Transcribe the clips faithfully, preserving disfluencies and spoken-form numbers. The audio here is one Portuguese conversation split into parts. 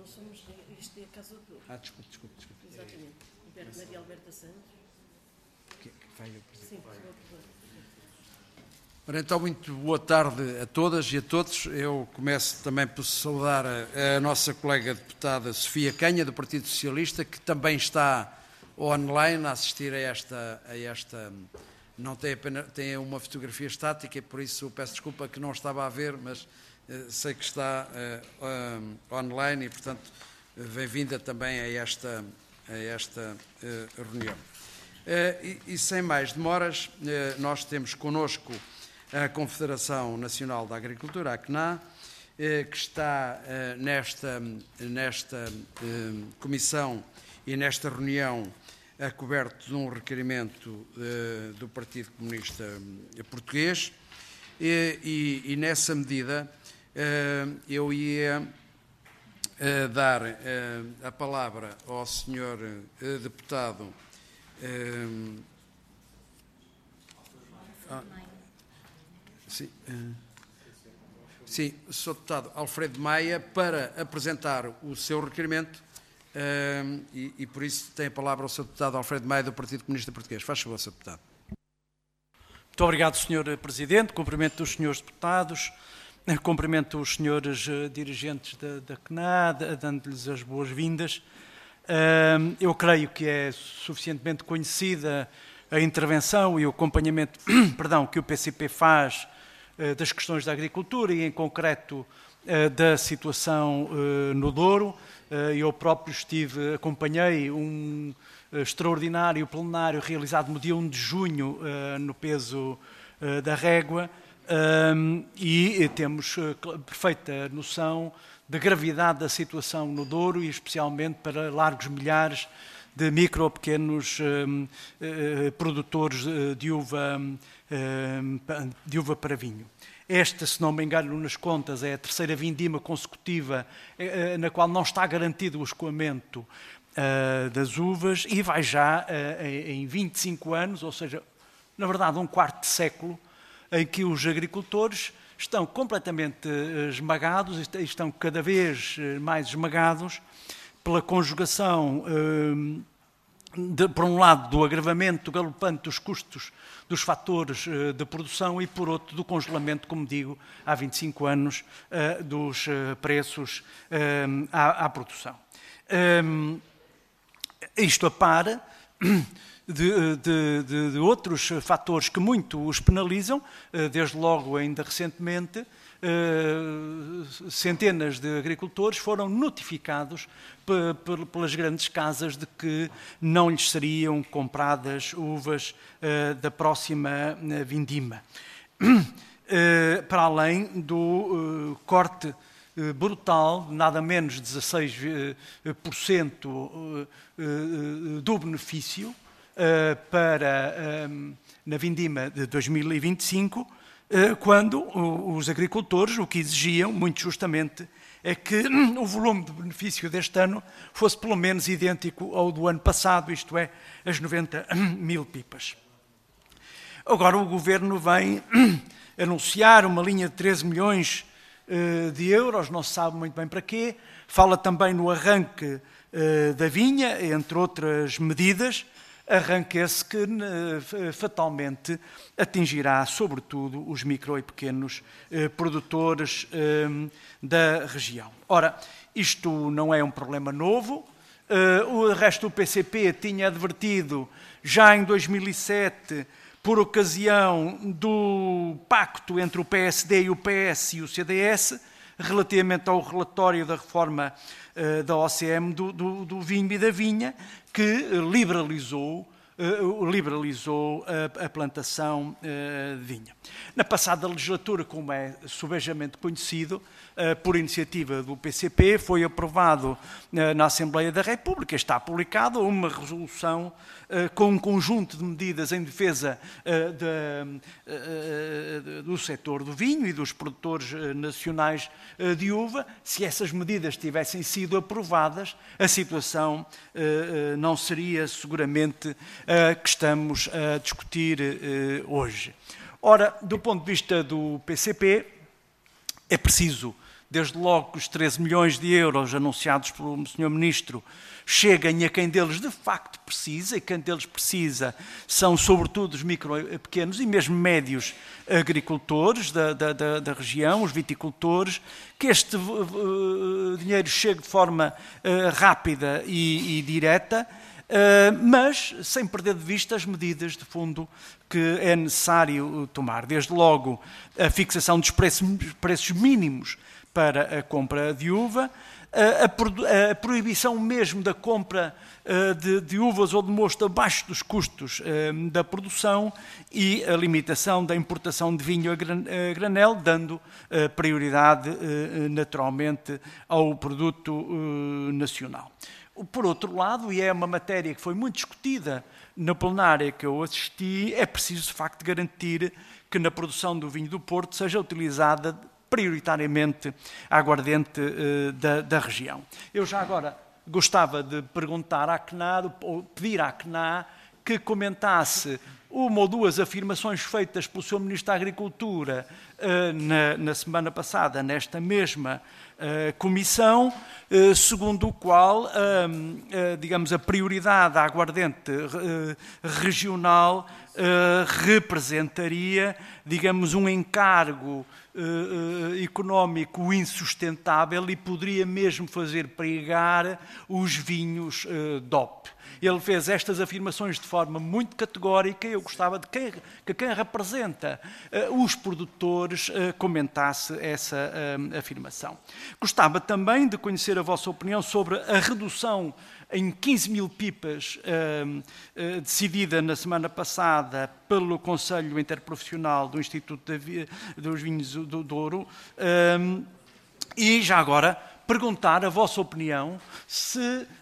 não somos, isto é a Casa do Douro. Ah, desculpe, desculpe, desculpe. Exatamente. Alberto, Maria Alberta Santos. Que, que vai o Presidente. Sim, por favor. Ora, então, muito boa tarde a todas e a todos. Eu começo também por saudar a, a nossa colega deputada Sofia Canha, do Partido Socialista, que também está online a assistir a esta... A esta não tem, apenas, tem uma fotografia estática, e por isso peço desculpa que não estava a ver, mas uh, sei que está uh, uh, online e, portanto, uh, bem-vinda também a esta, a esta uh, reunião. Uh, e, e sem mais demoras, uh, nós temos connosco a Confederação Nacional da Agricultura, a C N A, uh, que está uh, nesta, nesta uh, comissão e nesta reunião a coberto de um requerimento uh, do Partido Comunista Português e, e, e nessa medida uh, eu ia uh, dar uh, a palavra ao senhor uh, deputado uh, ah, sim, uh, sim, senhor deputado Alfredo Maia para apresentar o seu requerimento. Uh, e, e por isso tem a palavra o senhor deputado Alfredo Maia, do Partido Comunista Português. Faz favor, senhor deputado. Muito obrigado, senhor Presidente. Cumprimento os senhores deputados, cumprimento os senhores uh, dirigentes da, da C N A, dando-lhes as boas-vindas. Uh, eu creio que é suficientemente conhecida a intervenção e o acompanhamento perdão, que o P C P faz uh, das questões da agricultura e, em concreto, uh, da situação uh, no Douro. Eu próprio estive, acompanhei um extraordinário plenário realizado no dia um de junho, no peso da régua, e temos perfeita noção da gravidade da situação no Douro e especialmente para largos milhares de micro ou pequenos produtores de uva, de uva para vinho. Esta, se não me engano nas contas, é a terceira vindima consecutiva na qual não está garantido o escoamento uh, das uvas e vai já uh, em vinte e cinco anos, ou seja, na verdade um quarto de século, em que os agricultores estão completamente esmagados, estão cada vez mais esmagados pela conjugação, uh, de, por um lado, do agravamento galopante dos custos dos fatores uh, de produção e, por outro, do congelamento, como digo, há vinte e cinco anos, uh, dos uh, preços uh, à, à produção. Um, isto a par de, de, de, de outros fatores que muito os penalizam, uh, desde logo, ainda recentemente, Uh, centenas de agricultores foram notificados pelas grandes casas de que não lhes seriam compradas uvas uh, da próxima uh, vindima. Uh, para além do uh, corte uh, brutal, nada menos de dezasseis por cento uh, uh, do benefício uh, para, um, na vindima de dois mil e vinte e cinco, quando os agricultores o que exigiam, muito justamente, é que o volume de benefício deste ano fosse pelo menos idêntico ao do ano passado, isto é, as noventa mil pipas. Agora o Governo vem anunciar uma linha de treze milhões de euros, não se sabe muito bem para quê, fala também no arranque da vinha, entre outras medidas, arranque esse que fatalmente atingirá, sobretudo, os micro e pequenos eh, produtores eh, da região. Ora, isto não é um problema novo. Eh, o resto do P C P tinha advertido já em dois mil e sete, por ocasião do pacto entre o P S D e o P S e o C D S, relativamente ao relatório da reforma uh, da O C M do, do, do vinho e da vinha, que liberalizou, uh, liberalizou a, a plantação uh, de vinha. Na passada legislatura, como é subejamente conhecido, uh, por iniciativa do P C P, foi aprovado uh, na Assembleia da República, está publicada uma resolução uh, com um conjunto de medidas em defesa uh, de, uh, do setor do vinho e dos produtores uh, nacionais uh, de uva. Se essas medidas tivessem sido aprovadas, a situação uh, uh, não seria seguramente uh, que estamos a discutir uh, hoje. Ora, do ponto de vista do P C P, é preciso desde logo que os treze milhões de euros anunciados pelo senhor Ministro cheguem a quem deles de facto precisa, e quem deles precisa são sobretudo os micro, pequenos e mesmo médios agricultores da, da, da, da região, os viticultores, que este uh, dinheiro chegue de forma uh, rápida e, e direta, uh, mas sem perder de vista as medidas de fundo que é necessário tomar. Desde logo a fixação dos preços, preços mínimos para a compra de uva, a, a, a proibição mesmo da compra uh, de, de uvas ou de mosto abaixo dos custos uh, da produção e a limitação da importação de vinho a, gran, a granel, dando uh, prioridade uh, naturalmente ao produto uh, nacional. Por outro lado, e é uma matéria que foi muito discutida na plenária que eu assisti, é preciso de facto garantir que na produção do vinho do Porto seja utilizada prioritariamente a aguardente uh, da, da região. Eu já agora gostava de perguntar à C N A, ou pedir à C N A que comentasse uma ou duas afirmações feitas pelo senhor Ministro da Agricultura uh, na, na semana passada, nesta mesma uh, comissão, uh, segundo o qual, uh, uh, digamos, a prioridade à aguardente uh, regional uh, representaria, digamos, um encargo Uh, uh, económico insustentável e poderia mesmo fazer pregar os vinhos uh, D O P. Ele fez estas afirmações de forma muito categórica e eu gostava de que, que quem representa uh, os produtores uh, comentasse essa uh, afirmação. Gostava também de conhecer a vossa opinião sobre a redução em quinze mil pipas, uh, uh, decidida na semana passada pelo Conselho Interprofissional do Instituto de, dos Vinhos do Douro, uh, e já agora perguntar a vossa opinião se uh, uh,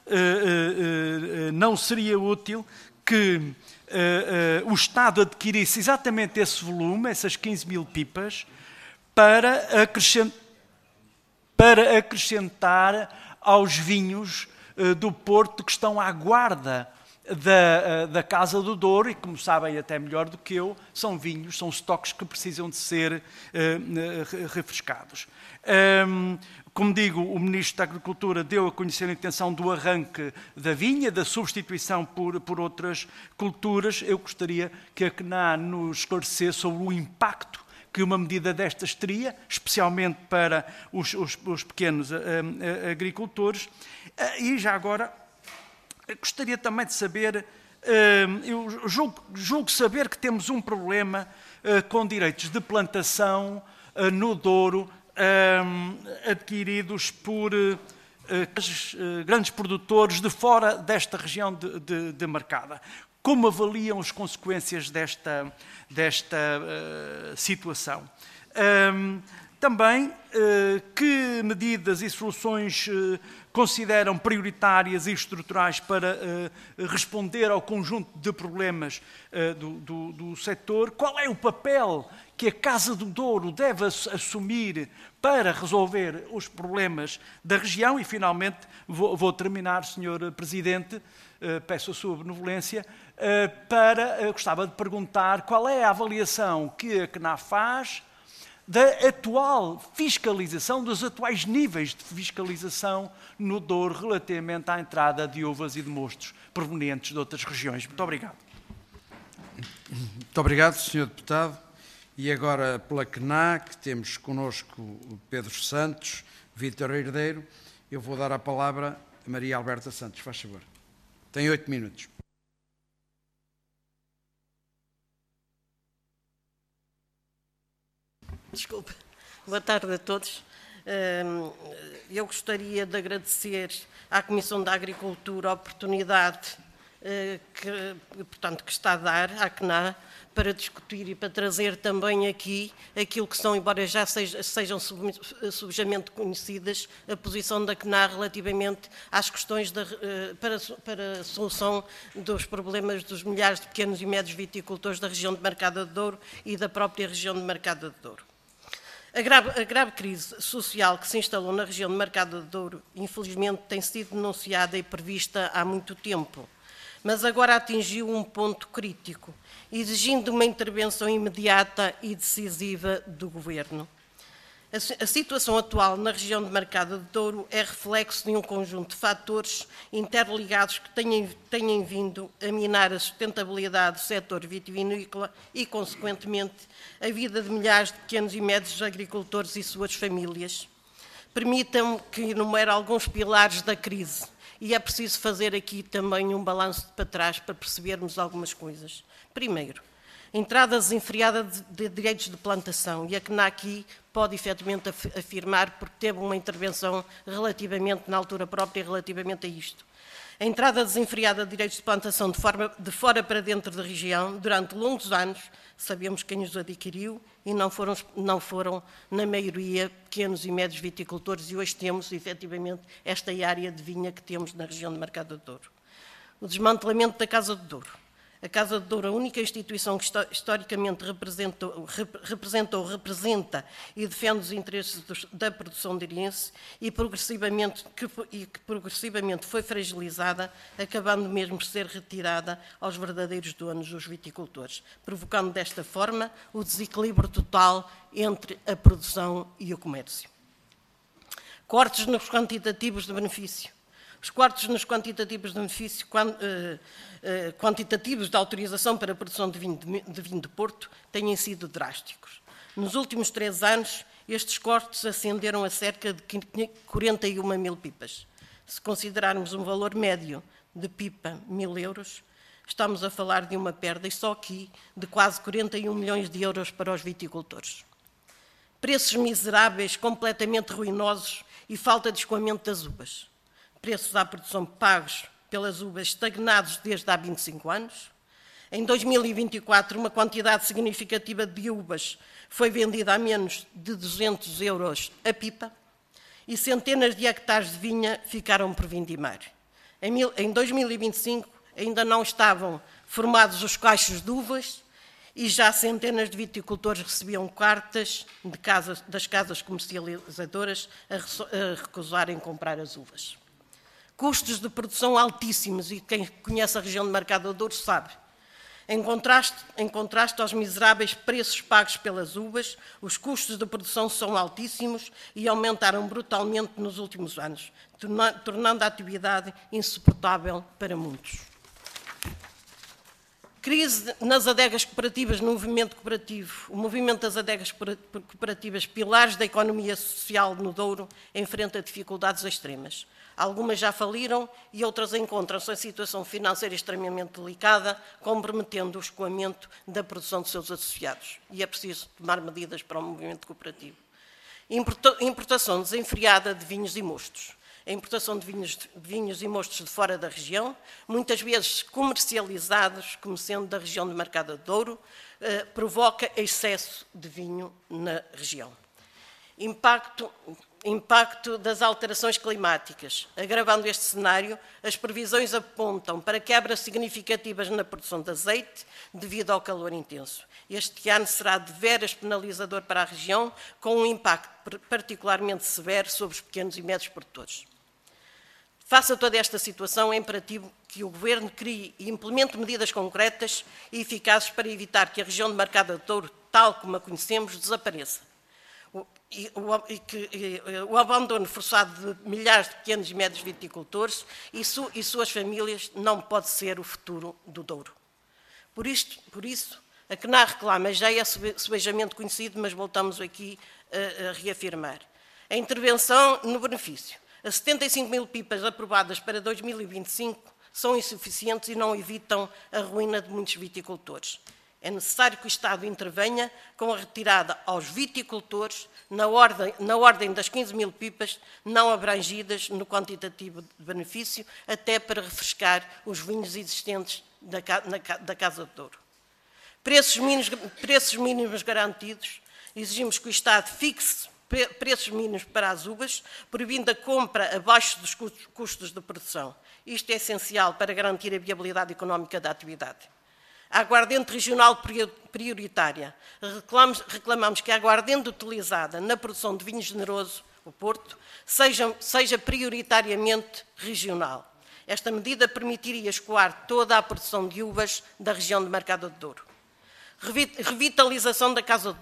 uh, não seria útil que uh, uh, o Estado adquirisse exatamente esse volume, essas quinze mil pipas, para acrescentar, para acrescentar aos vinhos do Porto que estão à guarda da, da Casa do Douro e, como sabem até melhor do que eu, são vinhos, são estoques que precisam de ser uh, refrescados. Um, como digo, o Ministro da Agricultura deu a conhecer a intenção do arranque da vinha, da substituição por, por outras culturas. Eu gostaria que a C N A nos esclarecesse sobre o impacto que uma medida destas teria, especialmente para os, os, os pequenos uh, uh, agricultores. Uh, e já agora, gostaria também de saber, uh, eu julgo, julgo saber que temos um problema uh, com direitos de plantação uh, no Douro, uh, adquiridos por uh, uh, grandes produtores de fora desta região de, de, de Marcada. Como avaliam as consequências desta, desta uh, situação? Um, também, uh, que medidas e soluções uh, consideram prioritárias e estruturais para uh, responder ao conjunto de problemas uh, do, do, do setor? Qual é o papel que a Casa do Douro deve assumir para resolver os problemas da região? E, finalmente, vou, vou terminar, senhor Presidente, uh, peço a sua benevolência, uh, para, uh, gostava de perguntar qual é a avaliação que a C N A faz da atual fiscalização, dos atuais níveis de fiscalização no Douro relativamente à entrada de uvas e de mostos provenientes de outras regiões. Muito obrigado. Muito obrigado, senhor Deputado. E agora, pela C N A, que temos connosco o Pedro Santos, Vítor Herdeiro, eu vou dar a palavra a Maria Alberta Santos. Faz favor. Tem oito minutos. Desculpe. Boa tarde a todos. Eu gostaria de agradecer à Comissão da Agricultura a oportunidade que, portanto, que está a dar à C N A para discutir e para trazer também aqui aquilo que são, embora já sejam subjamente conhecidas, a posição da C N A relativamente às questões da, para, para a solução dos problemas dos milhares de pequenos e médios viticultores da região de Marcada de Douro e da própria região de Marcada de Douro. A grave, a grave crise social que se instalou na região de Marcada de Douro, infelizmente, tem sido denunciada e prevista há muito tempo, mas agora atingiu um ponto crítico, exigindo uma intervenção imediata e decisiva do Governo. A situação atual na região de Marcada de Douro é reflexo de um conjunto de fatores interligados que têm, têm vindo a minar a sustentabilidade do setor vitivinícola e, consequentemente, a vida de milhares de pequenos e médios agricultores e suas famílias. Permitam-me que enumere alguns pilares da crise, e é preciso fazer aqui também um balanço para trás para percebermos algumas coisas. Primeiro, entrada desenfreada de, de direitos de plantação, e a C N A aqui pode efetivamente afirmar, porque teve uma intervenção relativamente, na altura própria, relativamente a isto. A entrada desenfreada de direitos de plantação de, forma, de fora para dentro da região, durante longos anos, sabemos quem os adquiriu, e não foram, não foram, na maioria, pequenos e médios viticultores, e hoje temos, efetivamente, esta área de vinha que temos na região de Marcada de Douro. O desmantelamento da Casa de Douro. A Casa de Douro, a única instituição que historicamente representou, representou, representa e defende os interesses dos, da produção deirense e, progressivamente, que, e que progressivamente foi fragilizada, acabando mesmo por ser retirada aos verdadeiros donos, os viticultores, provocando desta forma o desequilíbrio total entre a produção e o comércio. Cortes nos quantitativos de benefício. Os cortes nos quantitativos de benefício, quantitativos de autorização para a produção de vinho de, vinho de Porto têm sido drásticos. Nos últimos três anos, estes cortes ascenderam a cerca de quarenta e uma mil pipas. Se considerarmos um valor médio de pipa mil euros, estamos a falar de uma perda, e só aqui, de quase quarenta e um milhões de euros para os viticultores. Preços miseráveis, completamente ruinosos e falta de escoamento das uvas. Preços à produção pagos pelas uvas estagnados desde há vinte e cinco anos. Em dois mil e vinte e quatro, uma quantidade significativa de uvas foi vendida a menos de duzentos euros a pipa e centenas de hectares de vinha ficaram por vindimar. Em, mil, em dois mil e vinte e cinco, ainda não estavam formados os caixos de uvas e já centenas de viticultores recebiam cartas de casas, das casas comercializadoras a, a recusarem comprar as uvas. Custos de produção altíssimos, e quem conhece a região de Marcada de Douro sabe. Em contraste, em contraste aos miseráveis preços pagos pelas uvas, os custos de produção são altíssimos e aumentaram brutalmente nos últimos anos, tornando a atividade insuportável para muitos. Crise nas adegas cooperativas, no movimento cooperativo. O movimento das adegas cooperativas, pilares da economia social no Douro, enfrenta dificuldades extremas. Algumas já faliram e outras encontram-se em situação financeira extremamente delicada, comprometendo o escoamento da produção de seus associados. E é preciso tomar medidas para o movimento cooperativo. Importação desenfreada de vinhos e mostos. A importação de vinhos, de vinhos e mostos de fora da região, muitas vezes comercializados, como sendo da região de Marcada de Douro, eh, provoca excesso de vinho na região. Impacto, impacto das alterações climáticas. Agravando este cenário, as previsões apontam para quebras significativas na produção de azeite devido ao calor intenso. Este ano será de veras penalizador para a região, com um impacto particularmente severo sobre os pequenos e médios produtores. Face a toda esta situação, é imperativo que o Governo crie e implemente medidas concretas e eficazes para evitar que a região de Marcada de Douro, tal como a conhecemos, desapareça. O, e, o, e que, e, o abandono forçado de milhares de pequenos e médios viticultores e, su, e suas famílias não pode ser o futuro do Douro. Por, isto, por isso, a C N A reclama, já é subejamente conhecido, mas voltamos aqui a, a reafirmar. A intervenção no benefício. As setenta e cinco mil pipas aprovadas para dois mil e vinte e cinco são insuficientes e não evitam a ruína de muitos viticultores. É necessário que o Estado intervenha com a retirada aos viticultores na ordem, na ordem das quinze mil pipas não abrangidas no quantitativo de benefício, até para refrescar os vinhos existentes da, na, da Casa de Douro. Preços mínimos, preços mínimos garantidos. Exigimos que o Estado fixe preços mínimos para as uvas, proibindo a compra abaixo dos custos de produção. Isto é essencial para garantir a viabilidade económica da atividade. A aguardente regional prioritária. Reclamamos, reclamamos que a aguardente utilizada na produção de vinho generoso, o Porto, seja, seja prioritariamente regional. Esta medida permitiria escoar toda a produção de uvas da região de Marcada de Douro. Revitalização da Casa de Douro.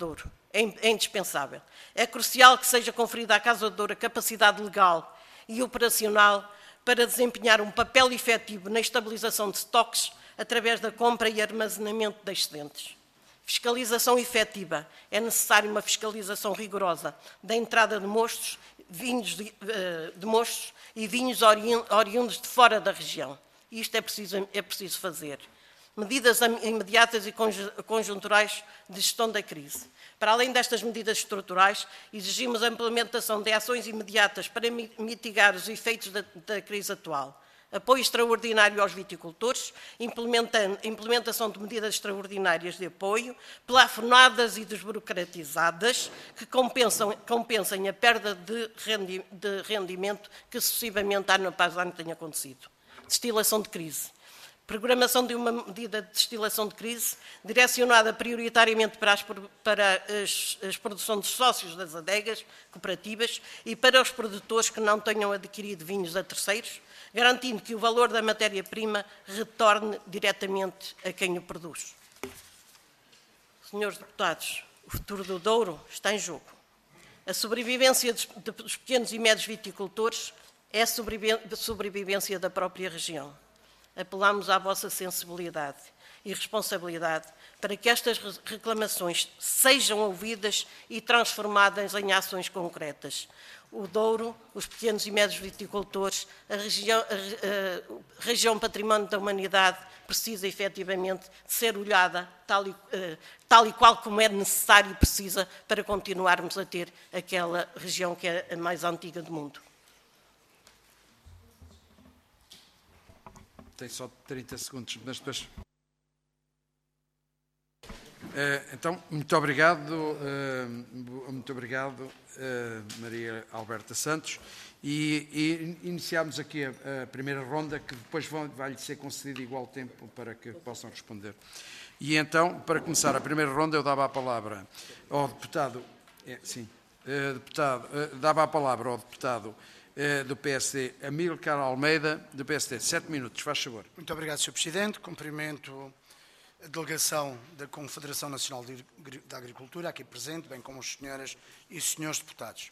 é indispensável. É crucial que seja conferida à Casa do Douro a capacidade legal e operacional para desempenhar um papel efetivo na estabilização de estoques através da compra e armazenamento de excedentes. Fiscalização efetiva. É necessária uma fiscalização rigorosa da entrada de mostos, vinhos de, de mostos e vinhos oriundos de fora da região. Isto é preciso, é preciso fazer. Medidas imediatas e conjunturais de gestão da crise. Para além destas medidas estruturais, exigimos a implementação de ações imediatas para mitigar os efeitos da, da crise atual. Apoio extraordinário aos viticultores, implementação de medidas extraordinárias de apoio, plafonadas e desburocratizadas, que compensam, compensem a perda de, rendi, de rendimento que sucessivamente ano após ano tem acontecido. Destilação de crise. Programação de uma medida de destilação de crise direcionada prioritariamente para, as, para as, as produção dos sócios das adegas cooperativas e para os produtores que não tenham adquirido vinhos a terceiros, garantindo que o valor da matéria-prima retorne diretamente a quem o produz. Senhores deputados, o futuro do Douro está em jogo. A sobrevivência dos pequenos e médios viticultores é a sobrevivência da própria região. Apelamos à vossa sensibilidade e responsabilidade para que estas reclamações sejam ouvidas e transformadas em ações concretas. O Douro, os pequenos e médios viticultores, a região, a, a região património da humanidade precisa efetivamente de ser olhada tal e, tal e qual como é necessário e precisa para continuarmos a ter aquela região que é a mais antiga do mundo. Tem só trinta segundos, mas depois... Uh, então, muito obrigado, uh, muito obrigado, uh, Maria Alberta Santos. E, e iniciamos aqui a, a primeira ronda, que depois vai-lhe ser concedido igual tempo para que possam responder. E então, para começar a primeira ronda, eu dava a palavra ao deputado... É, sim, uh, deputado, uh, dava a palavra ao deputado do P S D, Amílcar Almeida, do P S D. Sete minutos, faz favor. Muito obrigado, senhor Presidente. Cumprimento a delegação da Confederação Nacional da Agricultura, aqui presente, bem como as senhoras e os senhores deputados.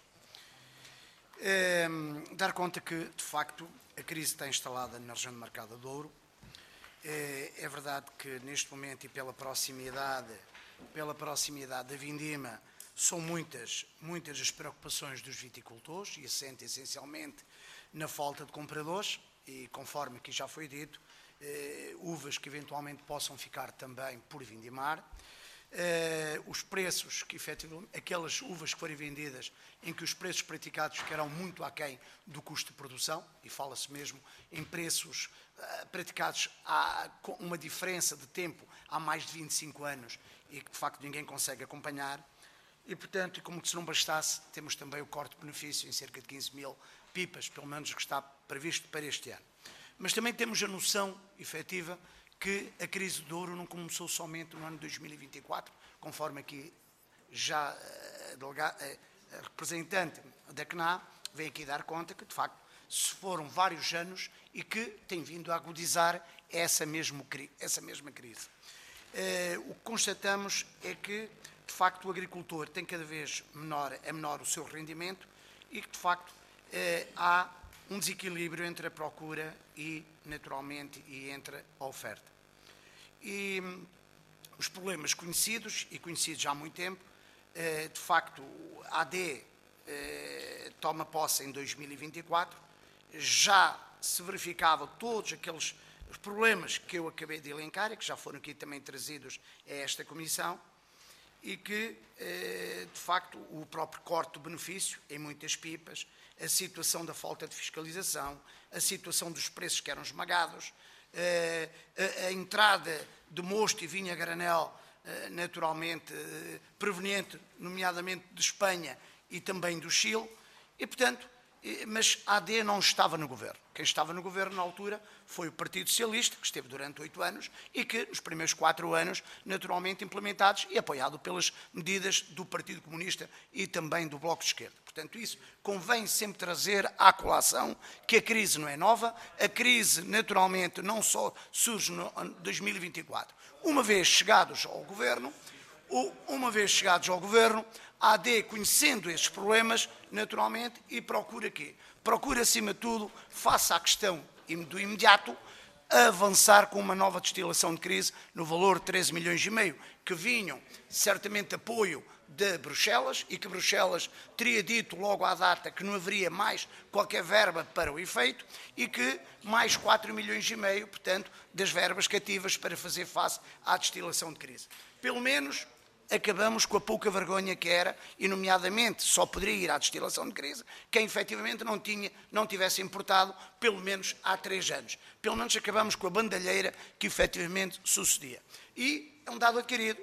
É, dar conta que, de facto, a crise está instalada na região de Marcada do Douro. É, é verdade que, neste momento, e pela proximidade, pela proximidade da vindima, são muitas, muitas as preocupações dos viticultores e assenta essencialmente na falta de compradores e, conforme aqui já foi dito, eh, uvas que eventualmente possam ficar também por vindimar, eh, os preços que efetivamente, aquelas uvas que forem vendidas em que os preços praticados ficarão muito aquém do custo de produção, e fala-se mesmo em preços eh, praticados há, com uma diferença de tempo há mais de vinte e cinco anos e que de facto ninguém consegue acompanhar. E, portanto, como se não bastasse, temos também o corte de benefício em cerca de quinze mil pipas, pelo menos que está previsto para este ano. Mas também temos a noção efetiva que a crise do Douro não começou somente no ano de dois mil e vinte e quatro, conforme aqui já a, delega, a representante da C N A vem aqui dar conta que, de facto, se foram vários anos e que tem vindo a agudizar essa, mesmo, essa mesma crise. Uh, o que constatamos é que, de facto, o agricultor tem cada vez menor, é menor o seu rendimento e que, de facto, eh, há um desequilíbrio entre a procura e, naturalmente, e entre a oferta. E hum, os problemas conhecidos, e conhecidos há muito tempo, eh, de facto, a AD eh, toma posse em dois mil e vinte e quatro, já se verificavam todos aqueles problemas que eu acabei de elencar e que já foram aqui também trazidos a esta comissão, e que, de facto, o próprio corte do benefício em muitas pipas, a situação da falta de fiscalização, a situação dos preços que eram esmagados, a entrada de mosto e vinho a granel, naturalmente, proveniente, nomeadamente, de Espanha e também do Chile, e, portanto, mas a AD não estava no governo. Quem estava no governo na altura foi o Partido Socialista, que esteve durante oito anos e que, nos primeiros quatro anos, naturalmente implementados e apoiado pelas medidas do Partido Comunista e também do Bloco de Esquerda. Portanto, isso convém sempre trazer à colação que a crise não é nova, a crise, naturalmente, não só surge no ano dois mil e vinte e quatro. Uma vez chegados ao governo, Uma vez chegados ao Governo, a A D, conhecendo estes problemas, naturalmente, e procura quê? Procura, acima de tudo, face à questão do imediato, avançar com uma nova destilação de crise no valor de treze milhões e meio, que vinham certamente apoio de Bruxelas e que Bruxelas teria dito logo à data que não haveria mais qualquer verba para o efeito e que mais quatro milhões e meio, portanto, das verbas cativas para fazer face à destilação de crise. Pelo menos acabamos com a pouca vergonha que era, e nomeadamente só poderia ir à destilação de crise quem efetivamente não, tinha, não tivesse importado pelo menos há três anos. Pelo menos acabamos com a bandalheira que efetivamente sucedia. E é um dado adquirido.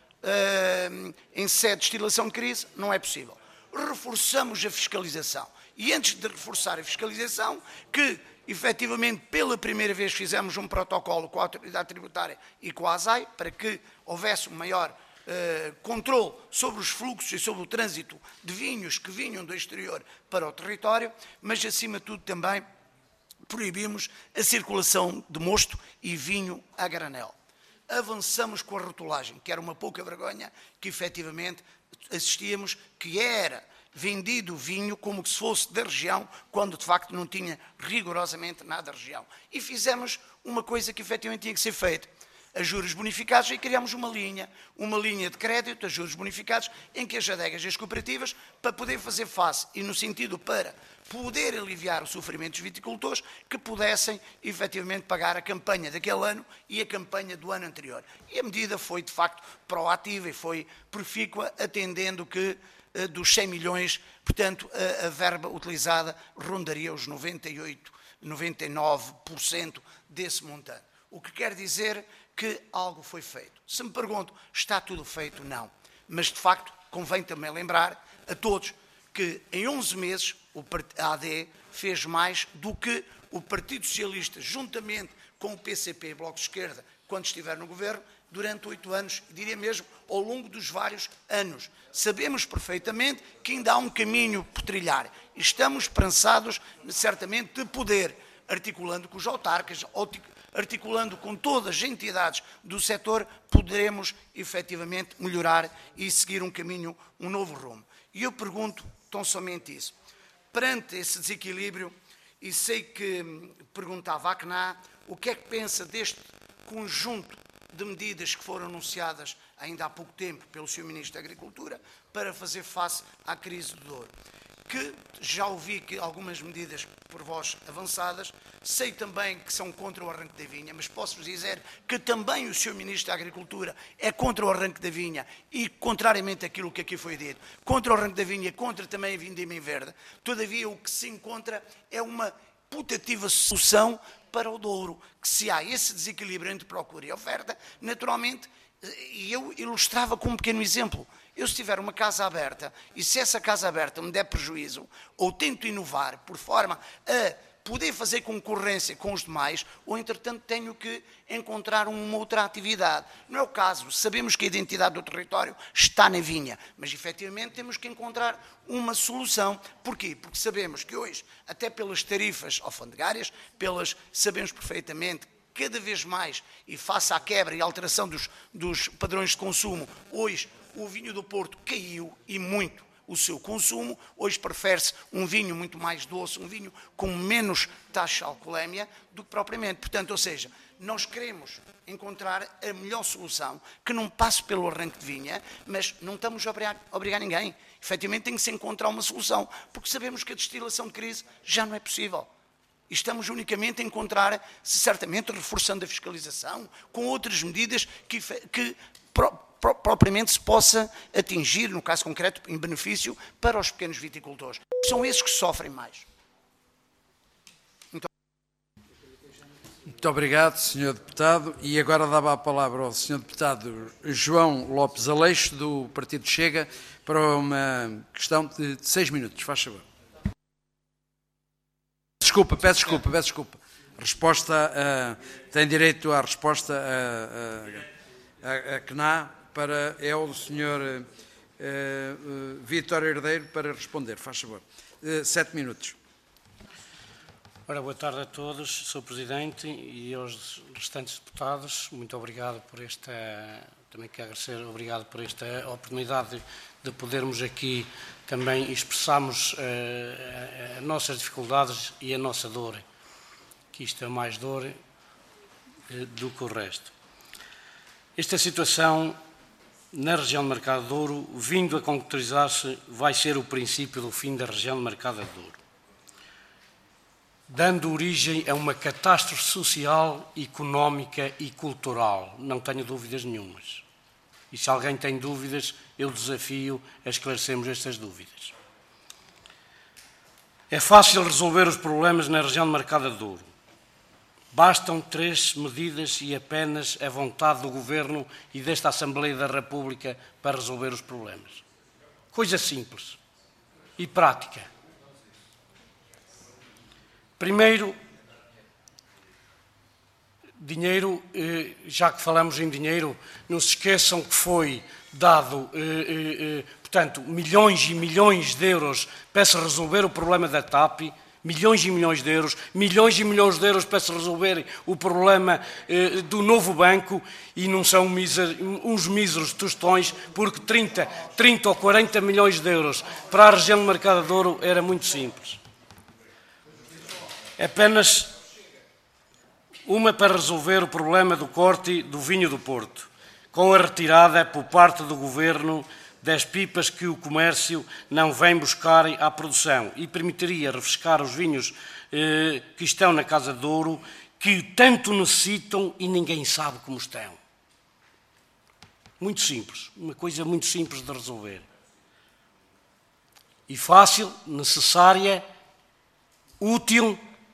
Uh, em sede de destilação de crise, não é possível. Reforçamos a fiscalização. E antes de reforçar a fiscalização, que efetivamente pela primeira vez fizemos um protocolo com a autoridade tributária e com a ASAI, para que houvesse um maior uh, controle sobre os fluxos e sobre o trânsito de vinhos que vinham do exterior para o território, mas acima de tudo também proibimos a circulação de mosto e vinho a granel. Avançamos com a rotulagem, que era uma pouca vergonha, que efetivamente assistíamos, que era vendido vinho como se fosse da região, quando de facto não tinha rigorosamente nada da região. E fizemos uma coisa que efetivamente tinha que ser feita, a juros bonificados, e criamos uma linha, uma linha de crédito a juros bonificados, em que as adegas e as cooperativas, para poder fazer face, e no sentido para poder aliviar o sofrimento dos viticultores, que pudessem efetivamente pagar a campanha daquele ano e a campanha do ano anterior. E a medida foi de facto proativa e foi profícua, atendendo que dos cem milhões, portanto, a, a verba utilizada rondaria os noventa e oito, noventa e nove por cento desse montante. O que quer dizer que algo foi feito. Se me pergunto, está tudo feito? Não. Mas, de facto, convém também lembrar a todos que em onze meses a A D fez mais do que o Partido Socialista, juntamente com o P C P e Bloco de Esquerda, quando estiver no Governo, durante oito anos, diria mesmo, ao longo dos vários anos. Sabemos perfeitamente que ainda há um caminho por trilhar. E estamos esperançados, certamente, de poder, articulando com os autarcas, articulando com todas as entidades do setor, poderemos, efetivamente, melhorar e seguir um caminho, um novo rumo. E eu pergunto tão somente isso. Perante esse desequilíbrio, e sei que perguntava à C N A o que é que pensa deste conjunto de medidas que foram anunciadas ainda há pouco tempo pelo senhor Ministro da Agricultura para fazer face à crise do Douro. Que já ouvi que algumas medidas por vós avançadas, sei também que são contra o arranque da vinha, mas posso-vos dizer que também o senhor Ministro da Agricultura é contra o arranque da vinha e, contrariamente àquilo que aqui foi dito, contra o arranque da vinha, contra também a vindima em verde. Todavia, o que se encontra é uma putativa solução para o Douro, que se há esse desequilíbrio entre procura e oferta, naturalmente, e eu ilustrava com um pequeno exemplo. Eu, se tiver uma casa aberta, e se essa casa aberta me der prejuízo, ou tento inovar por forma a poder fazer concorrência com os demais, ou, entretanto, tenho que encontrar uma outra atividade. Não é o caso. Sabemos que a identidade do território está na vinha, mas, efetivamente, temos que encontrar uma solução. Porquê? Porque sabemos que hoje, até pelas tarifas alfandegárias, pelas, sabemos perfeitamente cada vez mais, e face à quebra e alteração dos, dos padrões de consumo, hoje o vinho do Porto caiu, e muito, o seu consumo. Hoje prefere-se um vinho muito mais doce, um vinho com menos taxa alcoolémia do que propriamente. Portanto, ou seja, nós queremos encontrar a melhor solução, que não passe pelo arranque de vinha, mas não estamos a obrigar, a obrigar ninguém. Efetivamente tem que se encontrar uma solução, porque sabemos que a destilação de crise já não é possível. E estamos unicamente a encontrar, certamente, reforçando a fiscalização, com outras medidas que, que pro, pro, propriamente se possa atingir, no caso concreto, em benefício para os pequenos viticultores. São esses que sofrem mais. Então... Muito obrigado, senhor Deputado. E agora dava a palavra ao senhor Deputado João Lopes Aleixo, do Partido Chega, para uma questão de seis minutos. Faz favor. Desculpa, peço desculpa, peço desculpa. Resposta, uh, tem direito à resposta a, a, a, a C N A, para, é o senhor uh, uh, Vítor Herdeiro para responder, faz favor. Uh, sete minutos. Ora, boa tarde a todos, senhor Presidente, e aos restantes deputados. Muito obrigado por esta, também quero agradecer, obrigado por esta oportunidade de, de podermos aqui também expressarmos uh, as nossas dificuldades e a nossa dor, que isto é mais dor uh, do que o resto. Esta situação na região de Mercado de Douro, vindo a concretizar-se, vai ser o princípio do fim da região de Mercado de Douro, dando origem a uma catástrofe social, económica e cultural. Não tenho dúvidas nenhumas. E se alguém tem dúvidas, eu desafio a esclarecermos estas dúvidas. É fácil resolver os problemas na região de Mercado de Douro. Bastam três medidas e apenas a vontade do Governo e desta Assembleia da República para resolver os problemas. Coisa simples e prática. Primeiro, dinheiro, já que falamos em dinheiro, não se esqueçam que foi dado, portanto, milhões e milhões de euros para se resolver o problema da TAP, milhões e milhões de euros, milhões e milhões de euros para se resolver o problema eh, do novo banco, e não são míser, uns míseros tostões, porque trinta, trinta ou quarenta milhões de euros para a região de Mercado de Douro era muito simples. Apenas uma para resolver o problema do corte do vinho do Porto, com a retirada por parte do Governo das pipas que o comércio não vem buscar à produção, e permitiria refrescar os vinhos eh, que estão na Casa de Douro, que tanto necessitam e ninguém sabe como estão. Muito simples, uma coisa muito simples de resolver. E fácil, necessária, útil,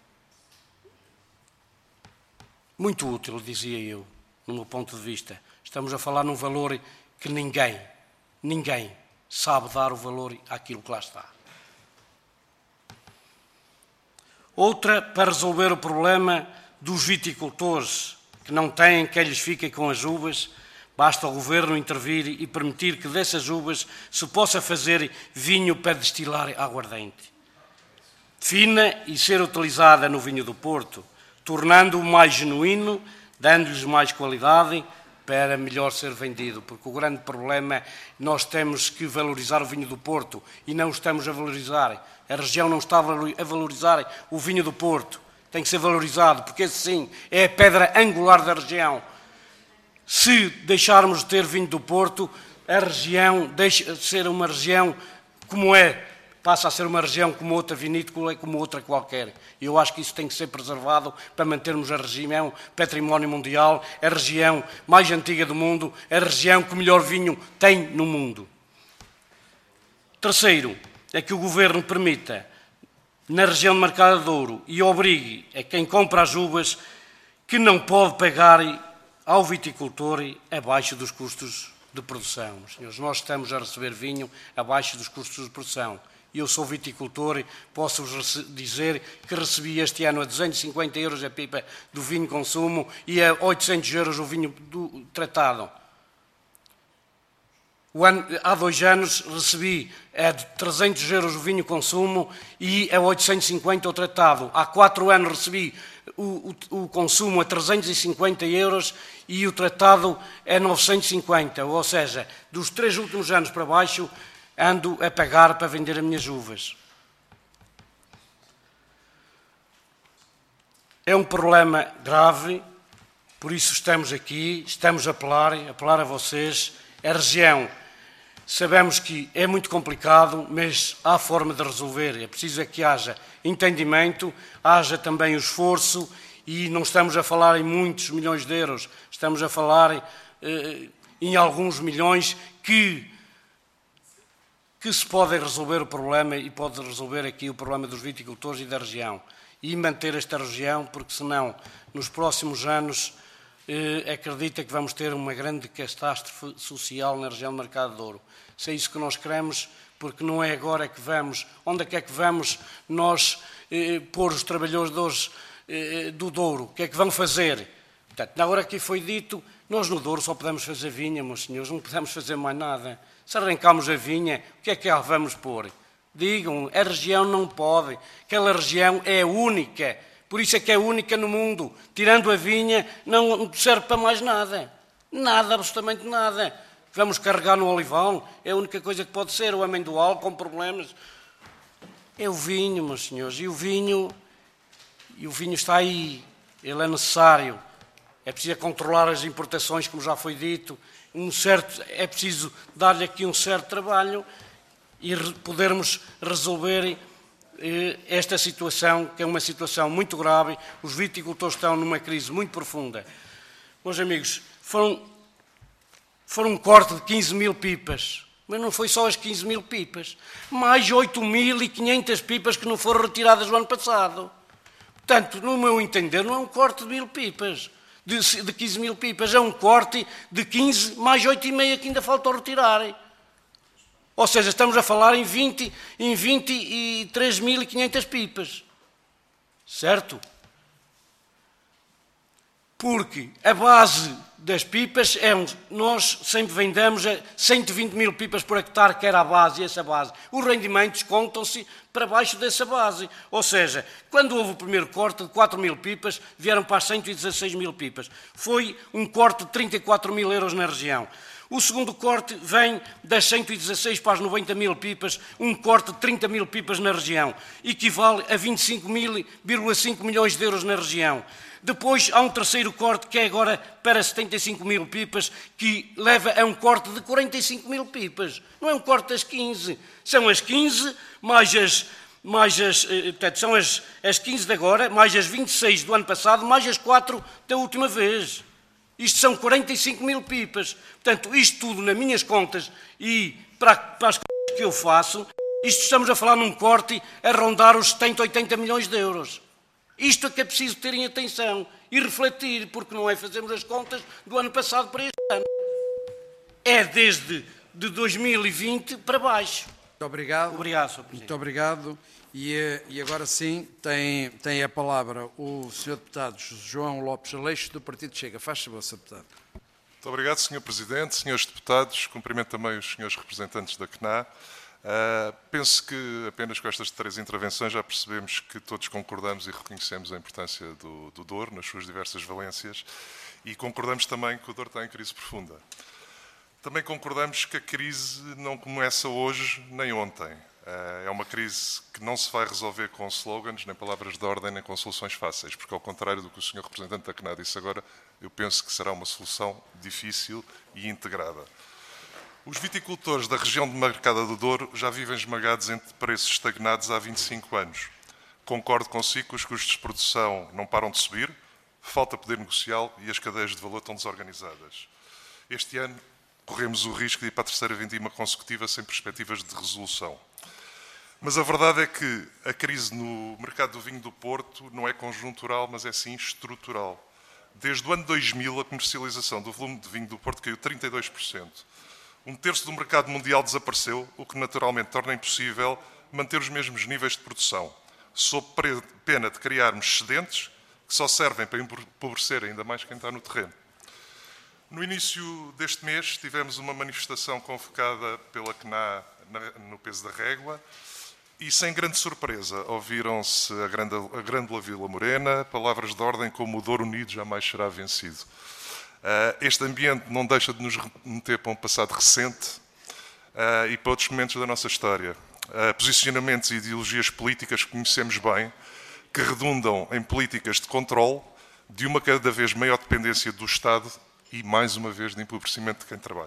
muito útil, dizia eu, no meu ponto de vista. Estamos a falar num valor que ninguém Ninguém sabe dar o valor àquilo que lá está. Outra, para resolver o problema dos viticultores, que não têm quem lhes fique com as uvas, basta o Governo intervir e permitir que dessas uvas se possa fazer vinho para destilar aguardente. Fina e ser utilizada no vinho do Porto, tornando-o mais genuíno, dando-lhes mais qualidade, para melhor ser vendido, porque o grande problema, nós temos que valorizar o vinho do Porto e não estamos a valorizar. A região não está a valorizar o vinho do Porto. Tem que ser valorizado, porque esse sim é a pedra angular da região. Se deixarmos de ter vinho do Porto, a região deixa de ser uma região como é, passa a ser uma região como outra vinícola e como outra qualquer. E eu acho que isso tem que ser preservado para mantermos a região património mundial, a região mais antiga do mundo, a região que o melhor vinho tem no mundo. Terceiro, é que o Governo permita, na região de Mercado de Douro, e obrigue a quem compra as uvas que não pode pagar ao viticultor abaixo dos custos de produção. Senhores, nós estamos a receber vinho abaixo dos custos de produção. Eu sou viticultor e posso-vos dizer que recebi este ano a duzentos e cinquenta euros a pipa do vinho consumo e a oitocentos euros o vinho do tratado. O ano, há dois anos recebi a trezentos euros o vinho consumo e a oitocentos e cinquenta o tratado. Há quatro anos recebi o, o, o consumo a trezentos e cinquenta euros e o tratado a novecentos e cinquenta. Ou seja, dos três últimos anos para baixo, ando a pagar para vender as minhas uvas. É um problema grave, por isso estamos aqui, estamos a apelar, a apelar a vocês. A região, sabemos que é muito complicado, mas há forma de resolver. É preciso é que haja entendimento, haja também o esforço, e não estamos a falar em muitos milhões de euros, estamos a falar eh, em alguns milhões que que se pode resolver o problema, e pode resolver aqui o problema dos viticultores e da região, e manter esta região, porque senão, nos próximos anos, eh, acredita que vamos ter uma grande catástrofe social na região do Mercado de Douro. Se é isso que nós queremos, porque não é agora que vamos, onde é que é que vamos nós eh, pôr os trabalhadores eh, do Douro? O que é que vão fazer? Portanto, na hora que foi dito, nós no Douro só podemos fazer vinha, meus senhores, não podemos fazer mais nada. Se arrancamos a vinha, o que é que a vamos pôr? Digam, a região não pode. Aquela região é única. Por isso é que é única no mundo. Tirando a vinha, não serve para mais nada. Nada, absolutamente nada. Vamos carregar no olivão, é a única coisa que pode ser, o amendoal com problemas. É o vinho, meus senhores, e o vinho, e o vinho está aí, ele é necessário. É preciso controlar as importações, como já foi dito, um certo, é preciso dar-lhe aqui um certo trabalho e re, podermos resolver eh, esta situação, que é uma situação muito grave. Os viticultores estão numa crise muito profunda. Meus amigos, foram, foram um corte de quinze mil pipas, mas não foi só as quinze mil pipas, mais oito mil e quinhentas pipas que não foram retiradas no ano passado. Portanto, no meu entender, não é um corte de mil pipas, de, de quinze mil pipas, é um corte de quinze mais oito e meia que ainda faltam retirar. Ou seja, estamos a falar em vinte, em vinte e três mil e quinhentas pipas. Certo? Porque a base das pipas é um, nós sempre vendemos a cento e vinte mil pipas por hectare, que era a base, e essa base. Os rendimentos contam-se para baixo dessa base. Ou seja, quando houve o primeiro corte de quatro mil pipas, vieram para as cento e dezasseis mil pipas. Foi um corte de trinta e quatro mil euros na região. O segundo corte vem das cento e dezasseis para as noventa mil pipas, um corte de trinta mil pipas na região. Equivale a vinte e cinco vírgula cinco milhões de euros na região. Depois há um terceiro corte que é agora para setenta e cinco mil pipas, que leva a um corte de quarenta e cinco mil pipas. Não é um corte das quinze. São as quinze, mais as, mais as, portanto, são as, as quinze de agora, mais as vinte e seis do ano passado, mais as quatro da última vez. Isto são quarenta e cinco mil pipas. Portanto, isto tudo nas minhas contas e para, para as coisas que eu faço, isto estamos a falar num corte a rondar os setenta, oitenta milhões de euros. Isto é que é preciso terem atenção e refletir, porque não é fazermos as contas do ano passado para este ano. É desde de dois mil e vinte para baixo. Muito obrigado. Obrigado, senhor Presidente. Muito obrigado. E, e agora sim, tem, tem a palavra o senhor Deputado João Lopes Aleixo, do Partido Chega. Faz favor, senhor Deputado. Muito obrigado, senhor Presidente. Senhores Deputados, cumprimento também os senhores representantes da C N A. Uh, penso que apenas com estas três intervenções já percebemos que todos concordamos e reconhecemos a importância do, do Douro nas suas diversas valências e concordamos também que o Douro está em crise profunda. Também concordamos que a crise não começa hoje nem ontem. Uh, é uma crise que não se vai resolver com slogans, nem palavras de ordem, nem com soluções fáceis, porque ao contrário do que o senhor representante da C N A disse agora, eu penso que será uma solução difícil e integrada. Os viticultores da região demarcada do Douro já vivem esmagados entre preços estagnados há vinte e cinco anos. Concordo consigo que os custos de produção não param de subir, falta poder negocial e as cadeias de valor estão desorganizadas. Este ano corremos o risco de ir para a terceira vindima consecutiva sem perspectivas de resolução. Mas a verdade é que a crise no mercado do vinho do Porto não é conjuntural, mas é sim estrutural. Desde o ano dois mil, a comercialização do volume de vinho do Porto caiu trinta e dois por cento. Um terço do mercado mundial desapareceu, o que naturalmente torna impossível manter os mesmos níveis de produção, sob pena de criarmos excedentes que só servem para empobrecer ainda mais quem está no terreno. No início deste mês tivemos uma manifestação convocada pela C N A no peso da régua e, sem grande surpresa, ouviram-se a Grândola Vila Morena, palavras de ordem como o Douro Unido jamais será vencido. Este ambiente não deixa de nos remeter para um passado recente e para outros momentos da nossa história. Posicionamentos e ideologias políticas que conhecemos bem, que redundam em políticas de controle, de uma cada vez maior dependência do Estado e, mais uma vez, de empobrecimento de quem trabalha.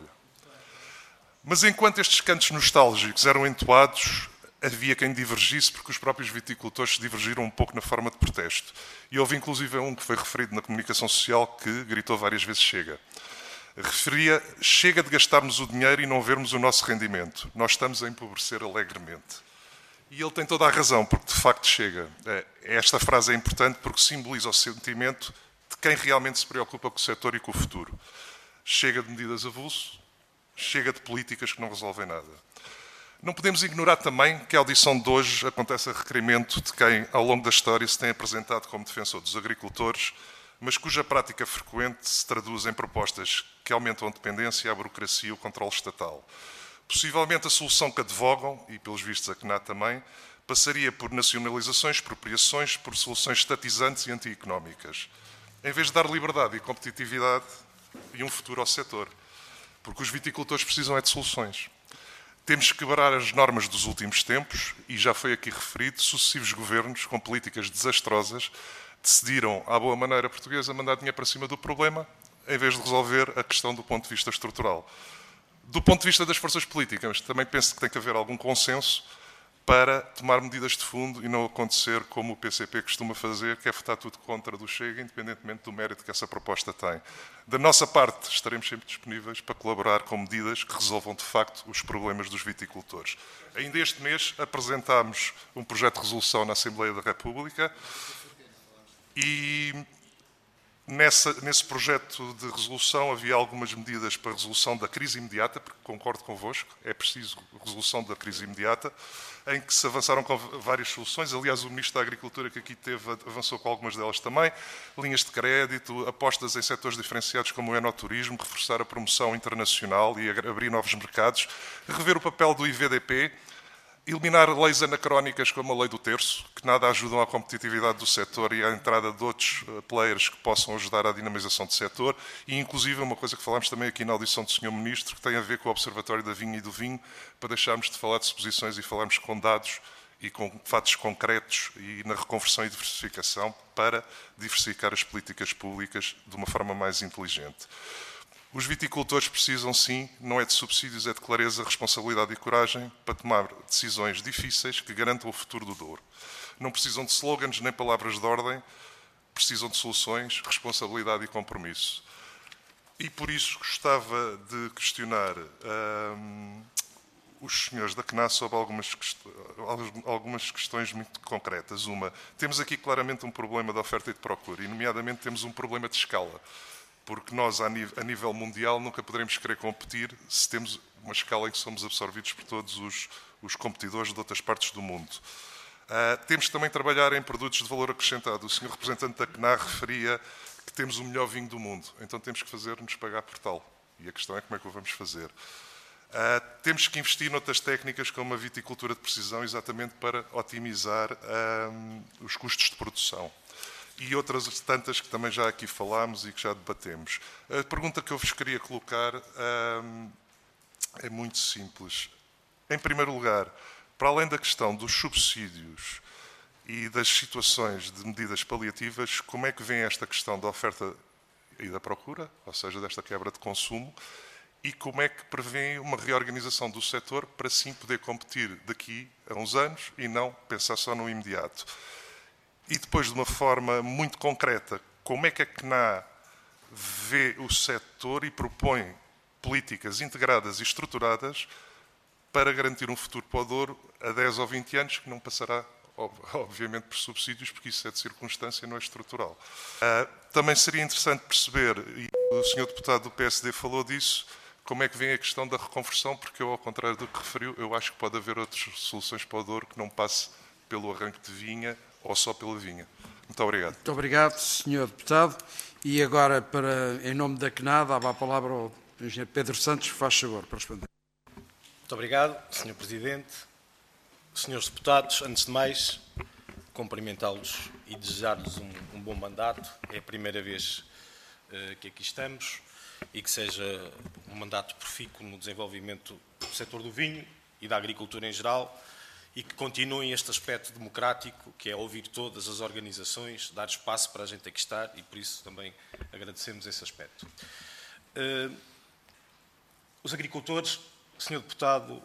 Mas enquanto estes cantos nostálgicos eram entoados, havia quem divergisse, porque os próprios viticultores se divergiram um pouco na forma de protesto. E houve inclusive um que foi referido na comunicação social que gritou várias vezes chega. Referia, chega de gastarmos o dinheiro e não vermos o nosso rendimento. Nós estamos a empobrecer alegremente. E ele tem toda a razão, porque de facto chega. Esta frase é importante porque simboliza o sentimento de quem realmente se preocupa com o setor e com o futuro. Chega de medidas avulso, chega de políticas que não resolvem nada. Não podemos ignorar também que a audição de hoje acontece a requerimento de quem, ao longo da história, se tem apresentado como defensor dos agricultores, mas cuja prática frequente se traduz em propostas que aumentam a dependência, a burocracia e o controle estatal. Possivelmente a solução que advogam, e pelos vistos a C N A também, passaria por nacionalizações, expropriações, por soluções estatizantes e anti-económicas. Em vez de dar liberdade e competitividade, e um futuro ao setor. Porque os viticultores precisam é de soluções. Temos que quebrar as normas dos últimos tempos, e já foi aqui referido, sucessivos governos com políticas desastrosas decidiram, à boa maneira portuguesa, mandar dinheiro para cima do problema, em vez de resolver a questão do ponto de vista estrutural. Do ponto de vista das forças políticas, também penso que tem que haver algum consenso para tomar medidas de fundo e não acontecer como o P C P costuma fazer, que é votar tudo contra do Chega, independentemente do mérito que essa proposta tem. Da nossa parte, estaremos sempre disponíveis para colaborar com medidas que resolvam, de facto, os problemas dos viticultores. Ainda este mês apresentámos um projeto de resolução na Assembleia da República e nessa, nesse projeto de resolução havia algumas medidas para a resolução da crise imediata, porque concordo convosco, é preciso resolução da crise imediata, em que se avançaram com várias soluções. Aliás, o Ministro da Agricultura que aqui teve avançou com algumas delas também. Linhas de crédito, apostas em setores diferenciados como o enoturismo, reforçar a promoção internacional e abrir novos mercados, rever o papel do I V D P, eliminar leis anacrónicas como a lei do terço, que nada ajudam à competitividade do setor e à entrada de outros players que possam ajudar à dinamização do setor, e inclusive uma coisa que falámos também aqui na audição do senhor Ministro, que tem a ver com o Observatório da Vinha e do Vinho, para deixarmos de falar de suposições e falarmos com dados e com fatos concretos e na reconversão e diversificação para diversificar as políticas públicas de uma forma mais inteligente. Os viticultores precisam, sim, não é de subsídios, é de clareza, responsabilidade e coragem para tomar decisões difíceis que garantam o futuro do Douro. Não precisam de slogans nem palavras de ordem, precisam de soluções, responsabilidade e compromisso. E por isso gostava de questionar hum, os senhores da C N A sobre algumas, quest algumas questões muito concretas. Uma, temos aqui claramente um problema de oferta e de procura, e nomeadamente temos um problema de escala. Porque nós, a nível mundial, nunca poderemos querer competir se temos uma escala em que somos absorvidos por todos os, os competidores de outras partes do mundo. Uh, temos que também trabalhar em produtos de valor acrescentado. O senhor representante da C N A referia que temos o melhor vinho do mundo, então temos que fazer-nos pagar por tal. E a questão é como é que o vamos fazer. Uh, temos que investir noutras técnicas como a viticultura de precisão, exatamente para otimizar uh, os custos de produção. E outras tantas que também já aqui falámos e que já debatemos. A pergunta que eu vos queria colocar hum, é muito simples. Em primeiro lugar, para além da questão dos subsídios e das situações de medidas paliativas, como é que vem esta questão da oferta e da procura, ou seja, desta quebra de consumo, e como é que prevê uma reorganização do setor para sim poder competir daqui a uns anos e não pensar só no imediato? E depois, de uma forma muito concreta, como é que a C N A vê o setor e propõe políticas integradas e estruturadas para garantir um futuro para o Douro a dez ou vinte anos, que não passará, obviamente, por subsídios, porque isso é de circunstância, não é estrutural. Também seria interessante perceber, e o senhor deputado do P S D falou disso, como é que vem a questão da reconversão, porque eu, ao contrário do que referiu, eu acho que pode haver outras soluções para o Douro que não passe pelo arranque de vinha ou só pela vinha. Muito obrigado. Muito obrigado, senhor deputado. E agora, para, em nome da C N A, dava a palavra ao engenheiro Pedro Santos, faz favor, para responder. Muito obrigado, senhor Presidente. Senhores deputados, antes de mais, cumprimentá-los e desejar-lhes um, um bom mandato. É a primeira vez uh, que aqui estamos e que seja um mandato profícuo no desenvolvimento do setor do vinho e da agricultura em geral, e que continuem este aspecto democrático, que é ouvir todas as organizações, dar espaço para a gente aqui estar, e por isso também agradecemos esse aspecto. Uh, os agricultores, senhor Deputado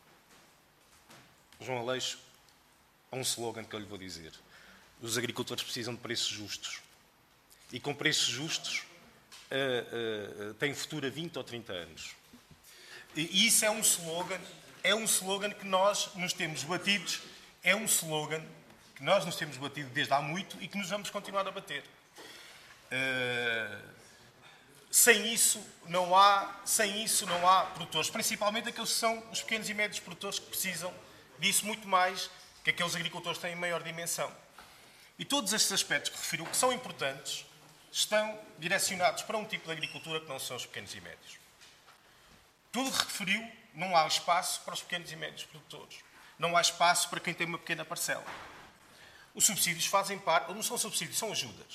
João Aleixo, há um slogan que eu lhe vou dizer. Os agricultores precisam de preços justos. E com preços justos uh, uh, têm futuro a vinte ou trinta anos. E isso é um slogan... É um slogan que nós nos temos batidos, é um slogan que nós nos temos batido desde há muito e que nos vamos continuar a bater. Uh, sem isso não há, sem isso não há produtores, principalmente aqueles que são os pequenos e médios produtores que precisam disso muito mais que aqueles agricultores que têm maior dimensão. E todos estes aspectos que referiu, que são importantes, estão direcionados para um tipo de agricultura que não são os pequenos e médios. Tudo que referiu, não há espaço para os pequenos e médios produtores. Não há espaço para quem tem uma pequena parcela. Os subsídios fazem parte, não são subsídios, são ajudas.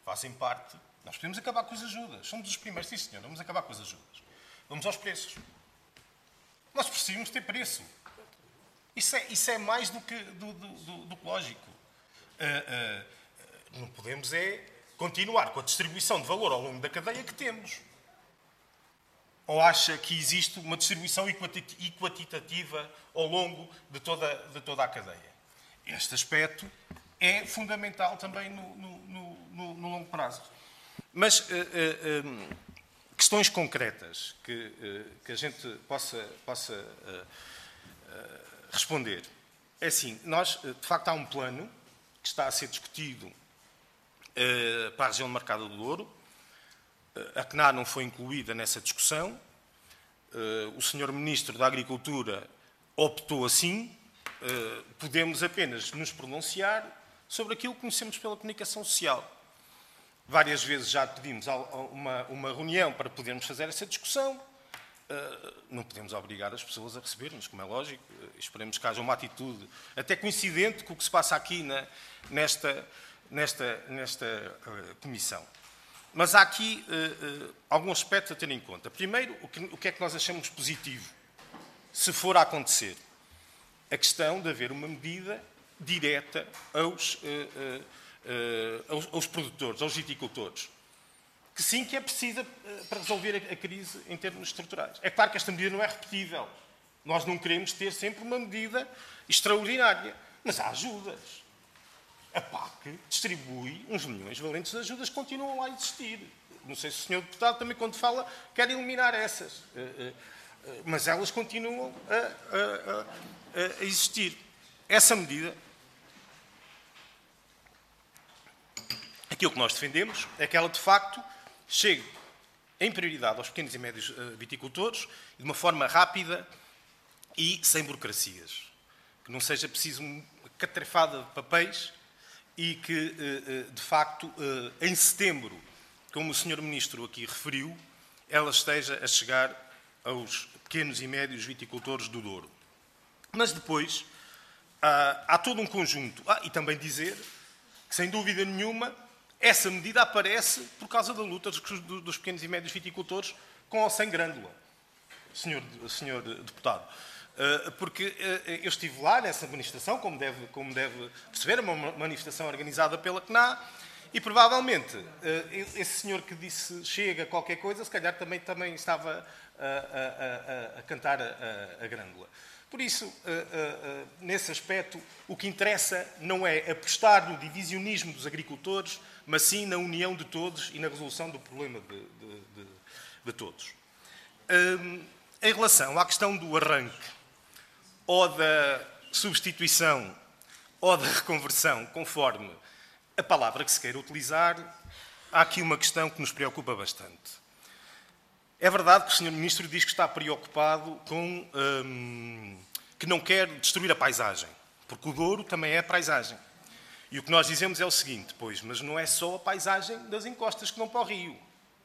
fazem parte. Nós podemos acabar com as ajudas. Somos os primeiros, sim senhor, vamos acabar com as ajudas. Vamos aos preços. Nós precisamos ter preço. Isso é, isso é mais do que, do, do, do, do que lógico. Uh, uh, não podemos é continuar com a distribuição de valor ao longo da cadeia que temos. Ou acha que existe uma distribuição equitativa ao longo de toda, de toda a cadeia? Este aspecto é fundamental também no, no, no, no longo prazo. Mas uh, uh, um, questões concretas que, uh, que a gente possa, possa uh, uh, responder. É assim, nós, uh, de facto, há um plano que está a ser discutido uh, para a região do Mercado do Douro. Uh, a C N A não foi incluída nessa discussão. Uh, o senhor Ministro da Agricultura optou assim. Uh, podemos apenas nos pronunciar sobre aquilo que conhecemos pela comunicação social. Várias vezes já pedimos uma, uma reunião para podermos fazer essa discussão. Uh, não podemos obrigar as pessoas a receber-nos, como é lógico. Uh, esperemos que haja uma atitude até coincidente com o que se passa aqui na, nesta, nesta, nesta uh, comissão. Mas há aqui uh, uh, algum aspecto a ter em conta. Primeiro, o que, o que é que nós achamos positivo, se for a acontecer? A questão de haver uma medida direta aos, uh, uh, uh, aos, aos produtores, aos viticultores. Que sim, que é precisa uh, para resolver a, a crise em termos estruturais. É claro que esta medida não é repetível. Nós não queremos ter sempre uma medida extraordinária. Mas há ajudas. A P A C distribui uns milhões valentes de ajudas que continuam lá a existir. Não sei se o senhor deputado também, quando fala, quer eliminar essas. Uh, uh, uh, mas elas continuam a, a, a, a existir. Essa medida, aquilo que nós defendemos é que ela, de facto, chegue em prioridade aos pequenos e médios uh, viticultores de uma forma rápida e sem burocracias. Que não seja preciso uma catrefada de papéis e que, uh, uh, de facto, uh, em setembro, como o senhor Ministro aqui referiu, ela esteja a chegar aos pequenos e médios viticultores do Douro. Mas depois há, há todo um conjunto. Ah, e também dizer que, sem dúvida nenhuma, essa medida aparece por causa da luta dos, dos pequenos e médios viticultores com ou sem grândula, senhor, senhor deputado. Porque eu estive lá nessa manifestação, como deve, como deve perceber, uma manifestação organizada pela C N A, e provavelmente esse senhor que disse chega qualquer coisa, se calhar também, também estava a, a, a, a cantar a, a grândula. Por isso, nesse aspecto, o que interessa não é apostar no divisionismo dos agricultores, mas sim na união de todos e na resolução do problema de, de, de, de todos. Em relação à questão do arranque, ou da substituição, ou da reconversão, conforme a palavra que se queira utilizar, há aqui uma questão que nos preocupa bastante. É verdade que o senhor Ministro diz que está preocupado com... Hum, que não quer destruir a paisagem, porque o Douro também é a paisagem. E o que nós dizemos é o seguinte, pois, mas não é só a paisagem das encostas que vão para o rio.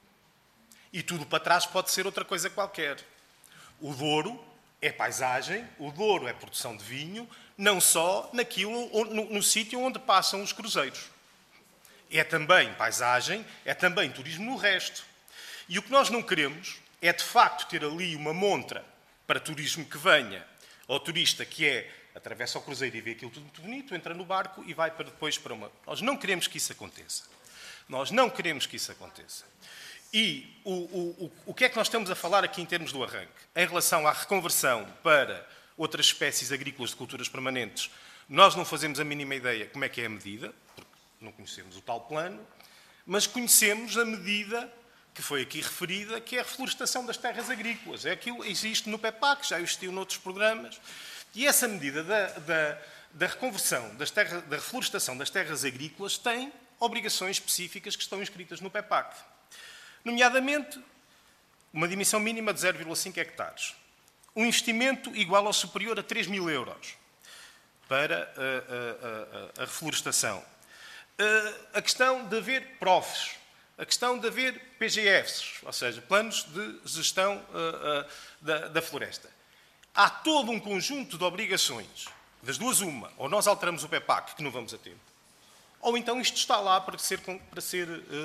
E tudo para trás pode ser outra coisa qualquer. O Douro é paisagem, o Douro é produção de vinho, não só naquilo, no, no sítio onde passam os cruzeiros. É também paisagem, é também turismo no resto. E o que nós não queremos é, de facto, ter ali uma montra para turismo que venha ao turista que é, atravessa o cruzeiro e vê aquilo tudo muito bonito, entra no barco e vai para depois para uma... Nós não queremos que isso aconteça. Nós não queremos que isso aconteça. E o, o, o, o que é que nós estamos a falar aqui em termos do arranque? Em relação à reconversão para outras espécies agrícolas de culturas permanentes, nós não fazemos a mínima ideia como é que é a medida, porque não conhecemos o tal plano, mas conhecemos a medida que foi aqui referida, que é a reflorestação das terras agrícolas. É aquilo que existe no P E P A C, já existiu noutros programas. E essa medida da, da, da reconversão, das terra, da reflorestação das terras agrícolas tem obrigações específicas que estão inscritas no P E P A C. Nomeadamente, uma dimensão mínima de zero vírgula cinco hectares. Um investimento igual ou superior a três mil euros para a, a, a, a reflorestação. A, a questão de haver P R O Fs. A questão de haver P G Fs, ou seja, planos de gestão uh, uh, da, da floresta. Há todo um conjunto de obrigações, das duas uma, ou nós alteramos o P E P A C, que não vamos a tempo, ou então isto está lá para ser, para ser uh, uh,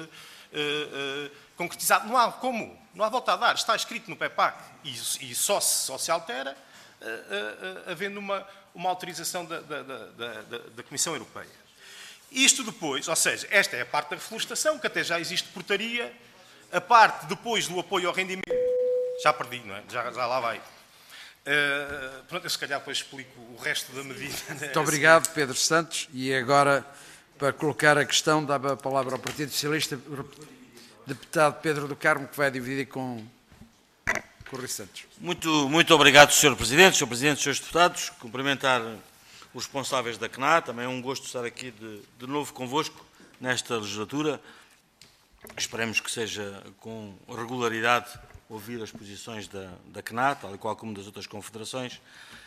uh, concretizado. Não há como, não há volta a dar, está escrito no P E P A C e, e só, se, só se altera uh, uh, uh, havendo uma, uma autorização da, da, da, da, da Comissão Europeia. Isto depois, ou seja, esta é a parte da reflorestação, que até já existe portaria, a parte depois do apoio ao rendimento, já perdi, não é? Já, já lá vai. Uh, pronto, eu se calhar depois explico o resto da medida. Muito obrigado, Pedro Santos. E agora, para colocar a questão, dava a palavra ao Partido Socialista, o deputado Pedro do Carmo, que vai dividir com, com o Rui Santos. Muito, muito obrigado, senhor Presidente, senhor Presidente, senhores deputados. Cumprimentar os responsáveis da C N A. Também é um gosto estar aqui de, de novo convosco nesta legislatura. Esperemos que seja com regularidade ouvir as posições da, da C N A, tal e qual como das outras confederações.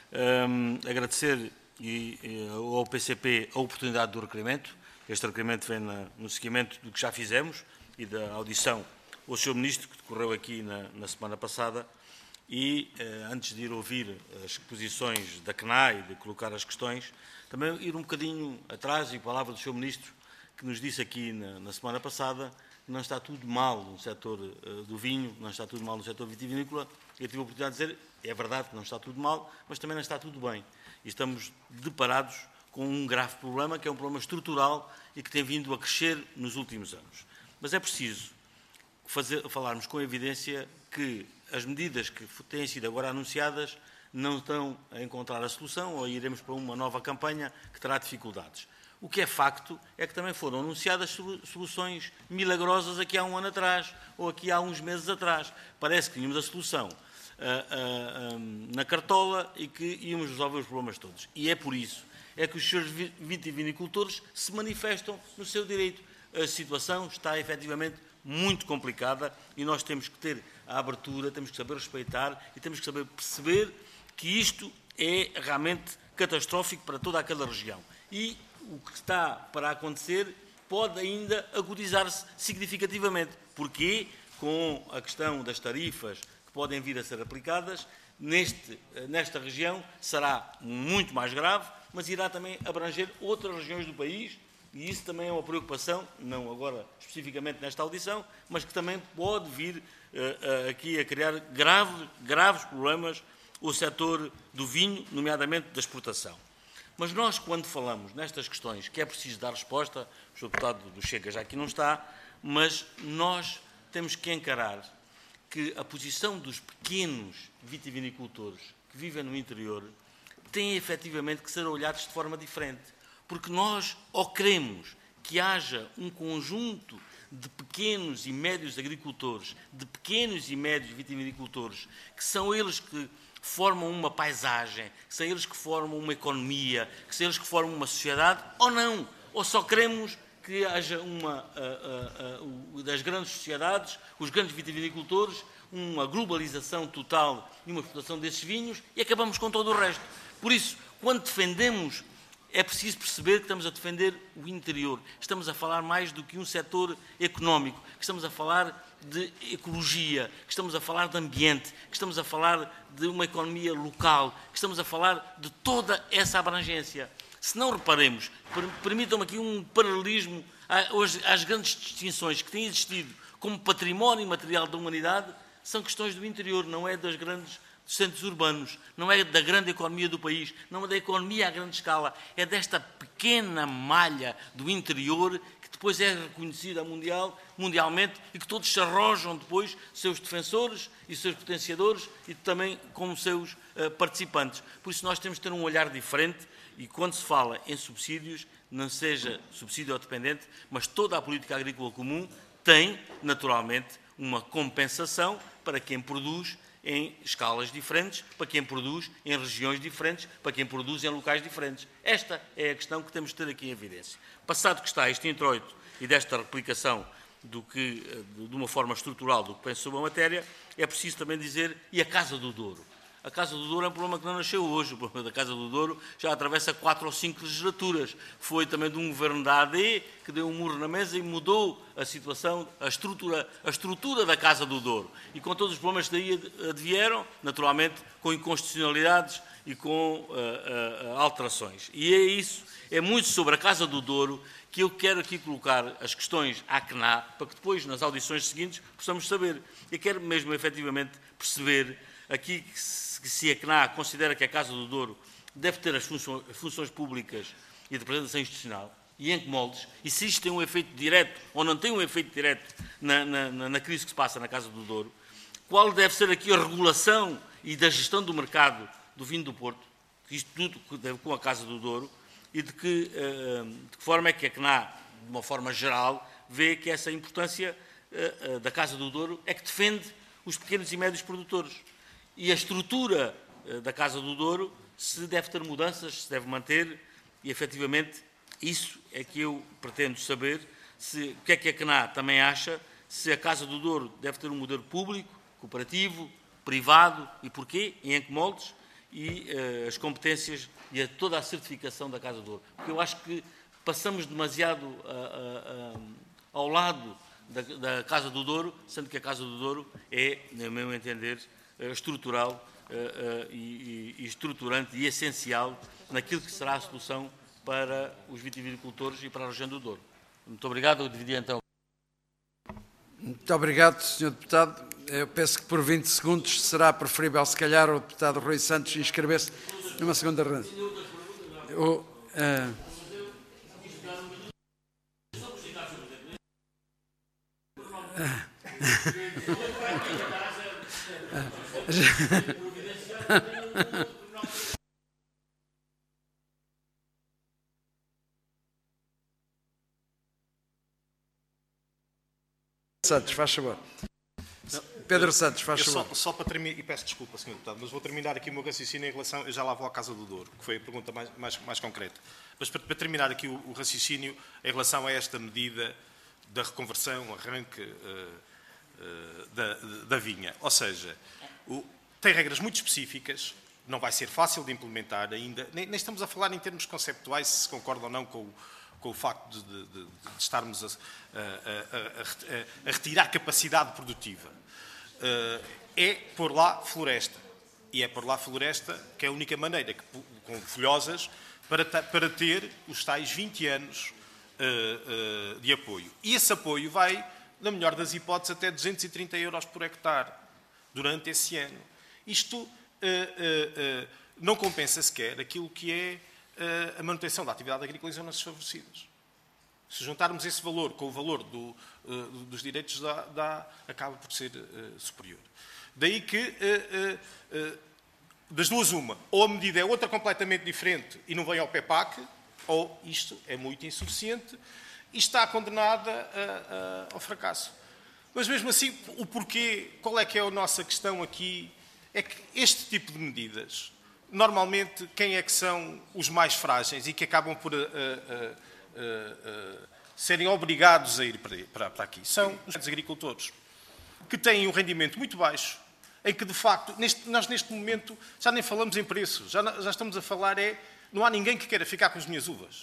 Um, agradecer e, e, ao P C P a oportunidade do requerimento. Este requerimento vem na, no seguimento do que já fizemos e da audição ao senhor Ministro, que decorreu aqui na, na semana passada. E, eh, antes de ir ouvir as posições da C N A e de colocar as questões, também ir um bocadinho atrás, em palavra do senhor Ministro, que nos disse aqui na, na semana passada que não está tudo mal no setor uh, do vinho, não está tudo mal no setor vitivinícola. Eu tive a oportunidade de dizer, é verdade que não está tudo mal, mas também não está tudo bem. E estamos deparados com um grave problema, que é um problema estrutural e que tem vindo a crescer nos últimos anos. Mas é preciso fazer, falarmos com evidência que as medidas que têm sido agora anunciadas não estão a encontrar a solução, ou iremos para uma nova campanha que terá dificuldades. O que é facto é que também foram anunciadas soluções milagrosas aqui há um ano atrás, ou aqui há uns meses atrás. Parece que tínhamos a solução uh, uh, um, na cartola e que íamos resolver os problemas todos. E é por isso é que os senhores vitivinicultores se manifestam no seu direito. A situação está efetivamente muito complicada e nós temos que ter a abertura, temos que saber respeitar e temos que saber perceber que isto é realmente catastrófico para toda aquela região. E o que está para acontecer pode ainda agudizar-se significativamente. Porquê? Com a questão das tarifas que podem vir a ser aplicadas, neste, nesta região será muito mais grave, mas irá também abranger outras regiões do país, e isso também é uma preocupação, não agora especificamente nesta audição, mas que também pode vir uh, uh, aqui a criar grave, graves problemas o setor do vinho, nomeadamente da exportação. Mas nós, quando falamos nestas questões, que é preciso dar resposta, o senhor deputado do Chega já aqui não está, mas nós temos que encarar que a posição dos pequenos vitivinicultores que vivem no interior tem efetivamente que ser olhados de forma diferente. Porque nós, ou queremos que haja um conjunto de pequenos e médios agricultores, de pequenos e médios vitivinicultores, que são eles que formam uma paisagem, que são eles que formam uma economia, que são eles que formam uma sociedade, ou não. Ou só queremos que haja uma, uh, uh, uh, das grandes sociedades, os grandes vitivinicultores, uma globalização total e uma explotação desses vinhos e acabamos com todo o resto. Por isso, quando defendemos, é preciso perceber que estamos a defender o interior. Estamos a falar mais do que um setor económico, que estamos a falar de ecologia, que estamos a falar de ambiente, que estamos a falar de uma economia local, que estamos a falar de toda essa abrangência. Se não reparemos, permitam-me aqui um paralelismo às grandes distinções que têm existido como património material da humanidade, são questões do interior, não é das grandes centros urbanos, não é da grande economia do país, não é da economia à grande escala, é desta pequena malha do interior que depois é reconhecida mundial, mundialmente e que todos se arrojam depois seus defensores e seus potenciadores e também como seus uh, participantes. Por isso nós temos que ter um olhar diferente e quando se fala em subsídios, não seja subsídio dependente, mas toda a política agrícola comum tem, naturalmente, uma compensação para quem produz em escalas diferentes, para quem produz em regiões diferentes, para quem produz em locais diferentes. Esta é a questão que temos de ter aqui em evidência. Passado que está este introito e desta replicação do que, de uma forma estrutural do que penso sobre a matéria, é preciso também dizer, e a Casa do Douro? A Casa do Douro é um problema que não nasceu hoje. O problema da Casa do Douro já atravessa quatro ou cinco legislaturas. Foi também de um governo da A D que deu um murro na mesa e mudou a situação, a estrutura, a estrutura da Casa do Douro. E com todos os problemas que daí advieram, naturalmente, com inconstitucionalidades e com uh, uh, alterações. E é isso, é muito sobre a Casa do Douro que eu quero aqui colocar as questões à C N A, para que depois, nas audições seguintes, possamos saber. Eu quero mesmo, efetivamente, perceber aqui que se, que se a C N A considera que a Casa do Douro deve ter as funções, funções públicas e de representação institucional, e em que moldes, e se isto tem um efeito direto ou não tem um efeito direto na, na, na crise que se passa na Casa do Douro, qual deve ser aqui a regulação e da gestão do mercado do vinho do Porto, isto tudo com a Casa do Douro, e de que, de que forma é que a C N A, de uma forma geral, vê que essa importância da Casa do Douro é que defende os pequenos e médios produtores. E a estrutura da Casa do Douro, se deve ter mudanças, se deve manter, e efetivamente isso é que eu pretendo saber, se, o que é que a C N A também acha, se a Casa do Douro deve ter um modelo público, cooperativo, privado, e porquê, e em que moldes, e uh, as competências e a, toda a certificação da Casa do Douro. Porque eu acho que passamos demasiado uh, uh, uh, ao lado da, da Casa do Douro, sendo que a Casa do Douro é, no meu entender, uh, estrutural uh, uh, e, e estruturante e essencial naquilo que será a solução para os vitivinicultores e para a região do Douro. Muito obrigado. Eu dividi então. Muito obrigado, senhor Deputado. Eu penso que por vinte segundos será preferível, se calhar, o Deputado Rui Santos inscrever-se numa segunda ronda. O, uh... Santos, faz favor. Pedro Santos, faz favor. Só, só para terminar, e peço desculpa, senhor Deputado, mas vou terminar aqui o meu raciocínio em relação, eu já lá vou à Casa do Douro, que foi a pergunta mais, mais, mais concreta. Mas para, para terminar aqui o, o raciocínio em relação a esta medida da reconversão, arranque uh, uh, da, da vinha. Ou seja, o, tem regras muito específicas, não vai ser fácil de implementar ainda, nem, nem estamos a falar em termos conceptuais, se concorda ou não com o com o facto de, de, de, de estarmos a, a, a, a retirar capacidade produtiva. É pôr lá floresta. E é pôr lá floresta que é a única maneira, que, com folhosas, para, para ter os tais vinte anos uh, uh, de apoio. E esse apoio vai, na melhor das hipóteses, até duzentos e trinta euros por hectare durante esse ano. Isto uh, uh, uh, não compensa sequer aquilo que é a manutenção da atividade agrícola em zonas desfavorecidas. Se juntarmos esse valor com o valor do, uh, dos direitos da, da acaba por ser uh, superior. Daí que, uh, uh, uh, das duas uma, ou a medida é outra completamente diferente e não vem ao P E P A C, ou isto é muito insuficiente e está condenada a, a, ao fracasso. Mas mesmo assim, o porquê, qual é que é a nossa questão aqui, é que este tipo de medidas, normalmente, quem é que são os mais frágeis e que acabam por uh, uh, uh, uh, serem obrigados a ir para, para aqui? São os agricultores, que têm um rendimento muito baixo, em que, de facto, neste, nós neste momento já nem falamos em preços, já, já estamos a falar, é, não há ninguém que queira ficar com as minhas uvas.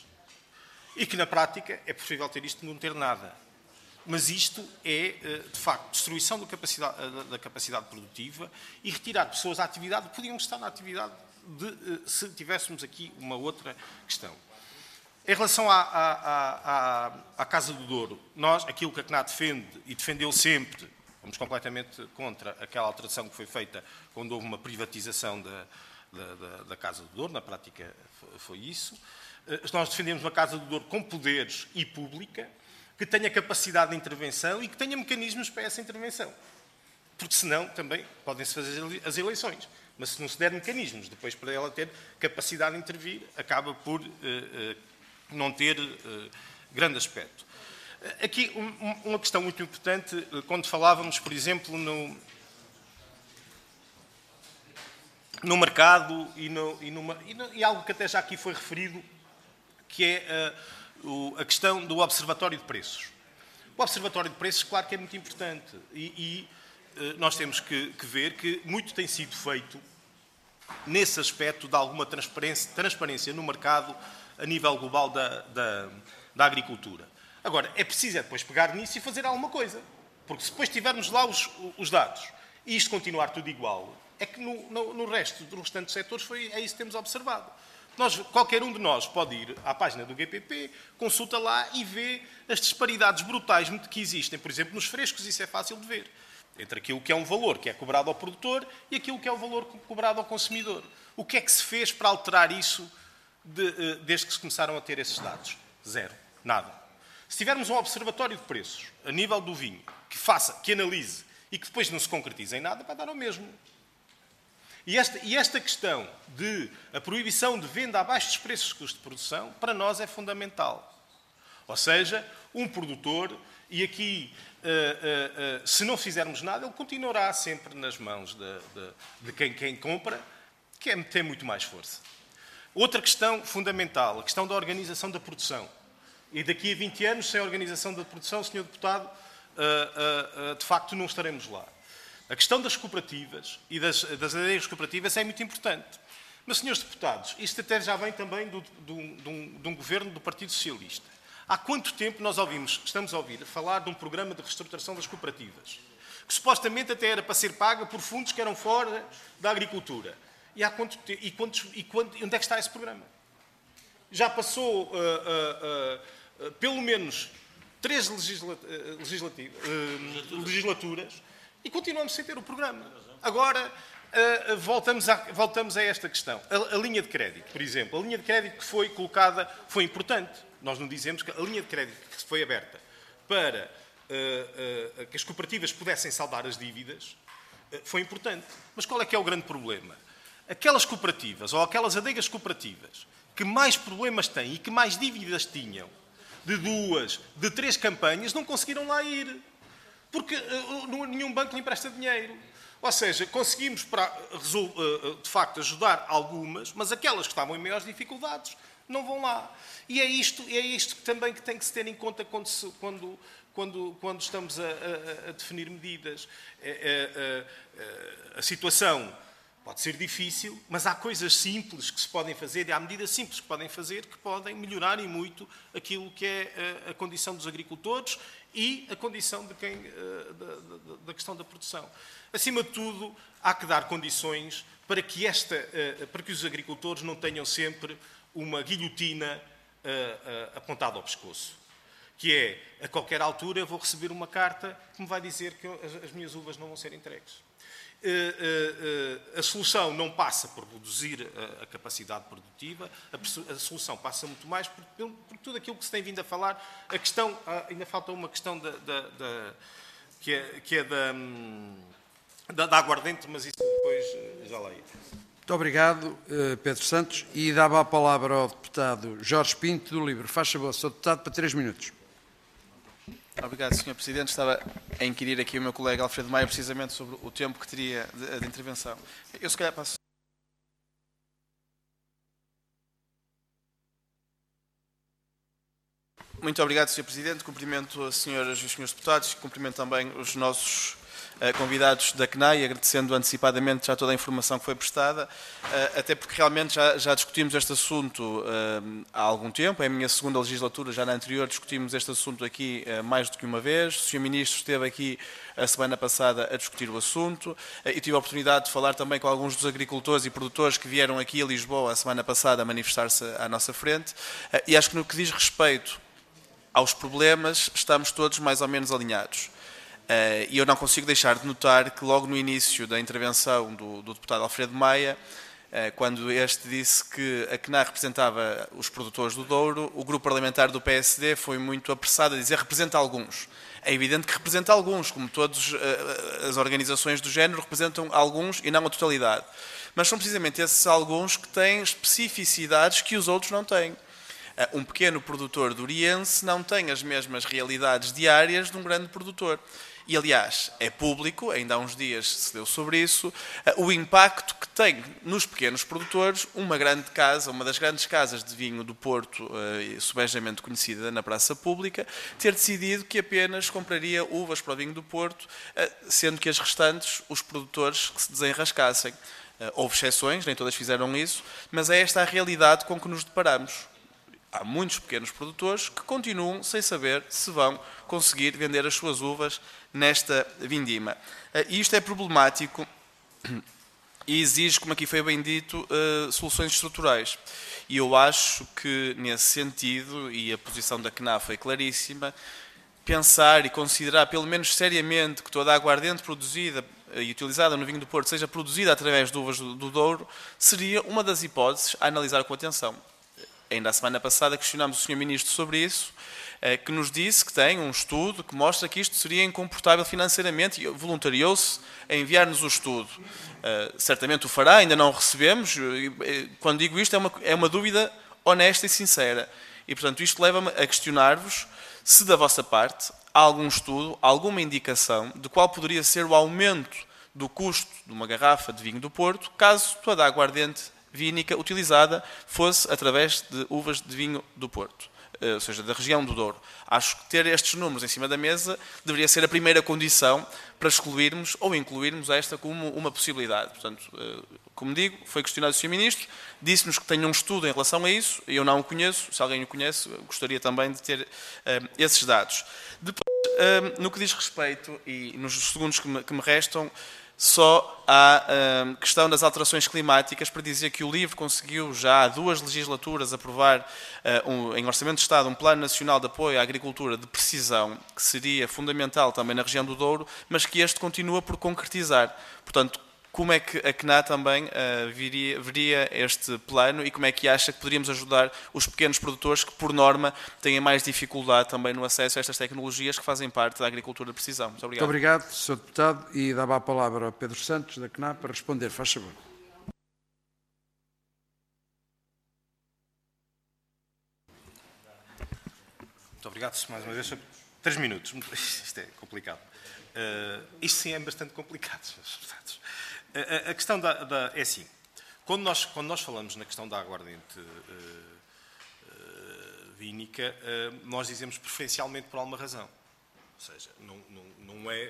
E que, na prática, é preferível ter isto e não ter nada. Mas isto é, de facto, destruição da capacidade, da capacidade produtiva e retirar pessoas da atividade que podiam estar na atividade de, se tivéssemos aqui uma outra questão. Em relação à, à, à, à Casa do Douro, nós, aquilo que a C N A defende e defendeu sempre, vamos completamente contra aquela alteração que foi feita quando houve uma privatização da, da, da, da Casa do Douro, na prática foi isso. Nós defendemos uma Casa do Douro com poderes e pública, que tenha capacidade de intervenção e que tenha mecanismos para essa intervenção. Porque senão também podem-se fazer as eleições. Mas se não se der mecanismos depois para ela ter capacidade de intervir, acaba por uh, uh, não ter uh, grande aspecto. Aqui um, uma questão muito importante, quando falávamos, por exemplo, no, no mercado e, no, e, numa, e, no, e algo que até já aqui foi referido, que é uh, o, a questão do Observatório de Preços. O Observatório de Preços, claro que é muito importante e, e nós temos que, que ver que muito tem sido feito nesse aspecto de alguma transparência, transparência no mercado a nível global da, da, da agricultura. Agora, é preciso é depois pegar nisso e fazer alguma coisa. Porque se depois tivermos lá os, os dados e isto continuar tudo igual, é que no, no, no resto dos restantes setores foi, é isso que temos observado. Nós, qualquer um de nós pode ir à página do G P P, consulta lá e vê as disparidades brutais que existem. Por exemplo, nos frescos isso é fácil de ver. Entre aquilo que é um valor que é cobrado ao produtor e aquilo que é o valor cobrado ao consumidor. O que é que se fez para alterar isso de, desde que se começaram a ter esses dados? Zero. Nada. Se tivermos um observatório de preços a nível do vinho que faça, que analise e que depois não se concretize em nada, vai dar ao mesmo. E esta, e esta questão de a proibição de venda abaixo dos preços de custo de produção, para nós é fundamental. Ou seja, um produtor, e aqui, uh, uh, uh, se não fizermos nada, ele continuará sempre nas mãos de, de, de quem, quem compra, que é, tem muito mais força. Outra questão fundamental, a questão da organização da produção. E daqui a vinte anos, sem a organização da produção, senhor Deputado, uh, uh, uh, de facto não estaremos lá. A questão das cooperativas e das, das adegas cooperativas é muito importante. Mas, senhores deputados, isto até já vem também do, do, de, um, de um governo do Partido Socialista. Há quanto tempo nós ouvimos, estamos a ouvir falar de um programa de reestruturação das cooperativas, que supostamente até era para ser paga por fundos que eram fora da agricultura. E, há quanto, e, quantos, e quanto, onde é que está esse programa? Já passou uh, uh, uh, pelo menos três legisla, uh, legislativa, uh, legislaturas e continuamos sem ter o programa. Agora, uh, voltamos, a, voltamos a esta questão. A, a linha de crédito, por exemplo. A linha de crédito que foi colocada foi importante. Nós não dizemos que a linha de crédito que foi aberta para uh, uh, que as cooperativas pudessem saldar as dívidas uh, foi importante. Mas qual é que é o grande problema? Aquelas cooperativas ou aquelas adegas cooperativas que mais problemas têm e que mais dívidas tinham de duas, de três campanhas, não conseguiram lá ir. Porque uh, nenhum banco lhe empresta dinheiro. Ou seja, conseguimos, para, uh, de facto, ajudar algumas, mas aquelas que estavam em maiores dificuldades não vão lá. E é isto, é isto também que tem que se ter em conta quando, se, quando, quando, quando estamos a, a, a definir medidas. A, a, a, a situação pode ser difícil, mas há coisas simples que se podem fazer, e há medidas simples que podem fazer, que podem melhorar e muito aquilo que é a, a condição dos agricultores e a condição de quem, da, da, da questão da produção. Acima de tudo, há que dar condições para que, esta, para que os agricultores não tenham sempre uma guilhotina uh, uh, apontada ao pescoço. Que é, a qualquer altura, eu vou receber uma carta que me vai dizer que as, as minhas uvas não vão ser entregues. Uh, uh, uh, a solução não passa por reduzir a, a capacidade produtiva, a, a solução passa muito mais por, por tudo aquilo que se tem vindo a falar. A questão, uh, ainda falta uma questão da, da, da, que é, que é da, um, da, da aguardente, mas isso depois uh, já lá ia. Muito obrigado, Pedro Santos. E dava a palavra ao deputado Jorge Pinto, do Livre. Faz favor, senhor deputado, para três minutos. Obrigado, senhor Presidente. Estava a inquirir aqui o meu colega Alfredo Maia precisamente sobre o tempo que teria de, de intervenção. Eu, se calhar, passo... Muito obrigado, senhor Presidente. Cumprimento as senhoras e os senhores deputados. Cumprimento também os nossos convidados da C N A I, agradecendo antecipadamente já toda a informação que foi prestada, até porque realmente já, já discutimos este assunto há algum tempo. É a minha segunda legislatura, já na anterior discutimos este assunto aqui mais do que uma vez. O senhor Ministro esteve aqui a semana passada a discutir o assunto e tive a oportunidade de falar também com alguns dos agricultores e produtores que vieram aqui a Lisboa a semana passada a manifestar-se à nossa frente, e acho que no que diz respeito aos problemas estamos todos mais ou menos alinhados. Uh, e eu não consigo deixar de notar que logo no início da intervenção do, do deputado Alfredo Maia, uh, quando este disse que a C N A representava os produtores do Douro, o grupo parlamentar do P S D foi muito apressado a dizer representa alguns. É evidente que representa alguns, como todas uh, as organizações do género representam alguns e não a totalidade. Mas são precisamente esses alguns que têm especificidades que os outros não têm. Um pequeno produtor duriense não tem as mesmas realidades diárias de um grande produtor. E, aliás, é público, ainda há uns dias se deu sobre isso, o impacto que tem nos pequenos produtores uma grande casa, uma das grandes casas de vinho do Porto, subejamente conhecida na praça pública, ter decidido que apenas compraria uvas para o vinho do Porto, sendo que as restantes, os produtores que se desenrascassem. Houve exceções, nem todas fizeram isso, mas é esta a realidade com que nos deparamos. Há muitos pequenos produtores que continuam sem saber se vão conseguir vender as suas uvas nesta vindima. E isto é problemático e exige, como aqui foi bem dito, uh, soluções estruturais. E eu acho que, nesse sentido, e a posição da C N A foi claríssima, pensar e considerar, pelo menos seriamente, que toda a aguardente produzida e utilizada no vinho do Porto seja produzida através de uvas do, do Douro, seria uma das hipóteses a analisar com atenção. Ainda a semana passada questionámos o senhor Ministro sobre isso, que nos disse que tem um estudo que mostra que isto seria incomportável financeiramente e voluntariou-se a enviar-nos o estudo. Uh, certamente o fará, ainda não o recebemos. Quando digo isto, é uma, é uma dúvida honesta e sincera. E, portanto, isto leva-me a questionar-vos se, da vossa parte, há algum estudo, alguma indicação de qual poderia ser o aumento do custo de uma garrafa de vinho do Porto, caso toda a aguardente vínica utilizada fosse através de uvas de vinho do Porto, ou seja, da região do Douro. Acho que ter estes números em cima da mesa deveria ser a primeira condição para excluirmos ou incluirmos esta como uma possibilidade. Portanto, como digo, foi questionado o senhor Ministro, disse-nos que tem um estudo em relação a isso, eu não o conheço, se alguém o conhece, gostaria também de ter uh, esses dados. Depois, uh, no que diz respeito, e nos segundos que me, que me restam, só a uh, questão das alterações climáticas, para dizer que o LIVRE conseguiu já há duas legislaturas aprovar uh, um, em Orçamento de Estado um Plano Nacional de Apoio à Agricultura de Precisão, que seria fundamental também na região do Douro, mas que este continua por concretizar. Portanto, como é que a C N A também uh, viria, veria este plano e como é que acha que poderíamos ajudar os pequenos produtores que, por norma, têm mais dificuldade também no acesso a estas tecnologias que fazem parte da agricultura de precisão? Muito obrigado. Muito obrigado, senhor Deputado. E dava a palavra ao Pedro Santos, da C N A, para responder. Faz favor. Muito obrigado, mais uma vez. Três minutos. Isto é complicado. Uh, isto sim é bastante complicado, senhores deputados. A, a questão da, da... É assim, quando nós, quando nós falamos na questão da aguardente uh, uh, vínica, uh, nós dizemos preferencialmente por alguma razão. Ou seja, não, não, não é...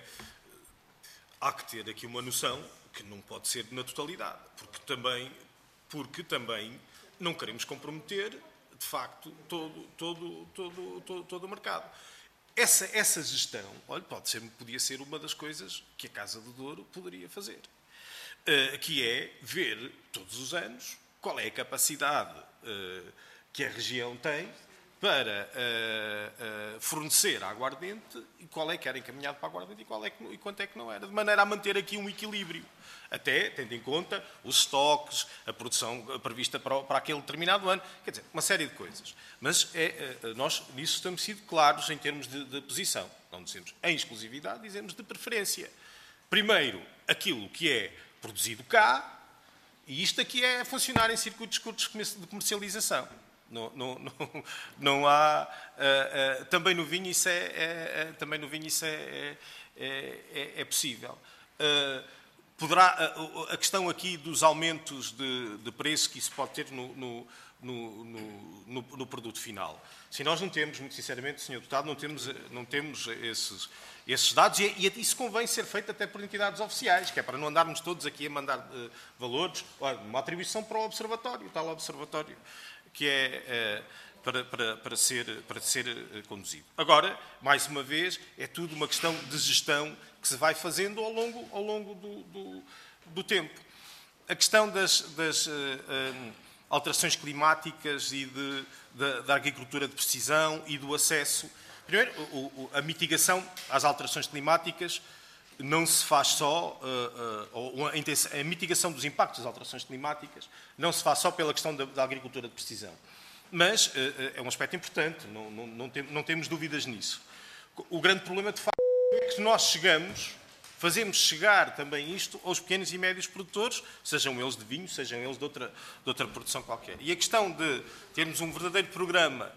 Há que ter aqui uma noção que não pode ser na totalidade, porque também, porque também não queremos comprometer, de facto, todo, todo, todo, todo, todo o mercado. Essa, essa gestão, olha, pode ser, podia ser uma das coisas que a Casa do Douro poderia fazer. Uh, que é ver, todos os anos, qual é a capacidade uh, que a região tem para uh, uh, fornecer a aguardente e qual é que era encaminhado para a aguardente e, qual é que, e quanto é que não era, de maneira a manter aqui um equilíbrio, até tendo em conta os estoques, a produção prevista para, para aquele determinado ano, quer dizer, uma série de coisas. Mas é, uh, nós nisso estamos sido claros em termos de, de posição. Não dizemos em exclusividade, dizemos de preferência. Primeiro, aquilo que é produzido cá, e isto aqui é funcionar em circuitos curtos de comercialização. Não, não, não, não há... Uh, uh, também no vinho isso é, é, é, também no vinho isso é, é, é, é possível. Uh, poderá, uh, a questão aqui dos aumentos de, de preço que isso pode ter no, no, no, no, no produto final. Se nós não temos, muito sinceramente, senhor Deputado, não temos, não temos esses... esses dados, e, e isso convém ser feito até por entidades oficiais, que é para não andarmos todos aqui a mandar uh, valores, olha, uma atribuição para o observatório, o tal observatório, que é uh, para, para, para ser, para ser uh, conduzido. Agora, mais uma vez, é tudo uma questão de gestão que se vai fazendo ao longo, ao longo do, do, do tempo. A questão das, das uh, uh, alterações climáticas e de, da, da agricultura de precisão e do acesso. Primeiro, a mitigação às alterações climáticas não se faz só, a mitigação dos impactos das alterações climáticas não se faz só pela questão da agricultura de precisão. Mas é um aspecto importante, não, não, não, tem, não temos dúvidas nisso. O grande problema, de facto, é que nós chegamos, fazemos chegar também isto aos pequenos e médios produtores, sejam eles de vinho, sejam eles de outra, de outra produção qualquer. E a questão de termos um verdadeiro programa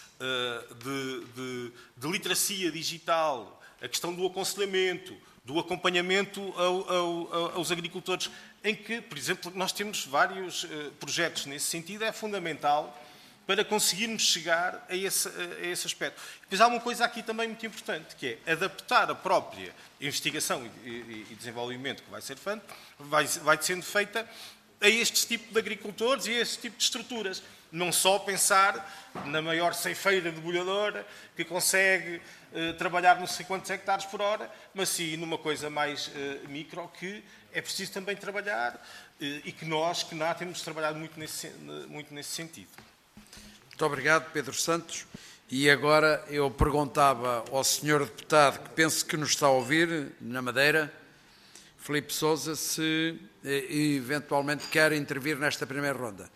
De, de, de literacia digital, a questão do aconselhamento, do acompanhamento ao, ao, aos agricultores, em que, por exemplo, nós temos vários uh, projetos nesse sentido, é fundamental para conseguirmos chegar a esse, a esse aspecto. Depois há uma coisa aqui também muito importante, que é adaptar a própria investigação e, e, e desenvolvimento que vai ser feito, vai, vai sendo feita a este tipo de agricultores e a este tipo de estruturas. Não só pensar na maior ceifeira debulhadora que consegue eh, trabalhar não sei quantos hectares por hora, mas sim numa coisa mais eh, micro, que é preciso também trabalhar eh, e que nós, que na temos trabalhado muito nesse, muito nesse sentido. Muito obrigado, Pedro Santos. E agora eu perguntava ao senhor deputado, que penso que nos está a ouvir, na Madeira, Filipe Sousa, se eh, eventualmente quer intervir nesta primeira ronda.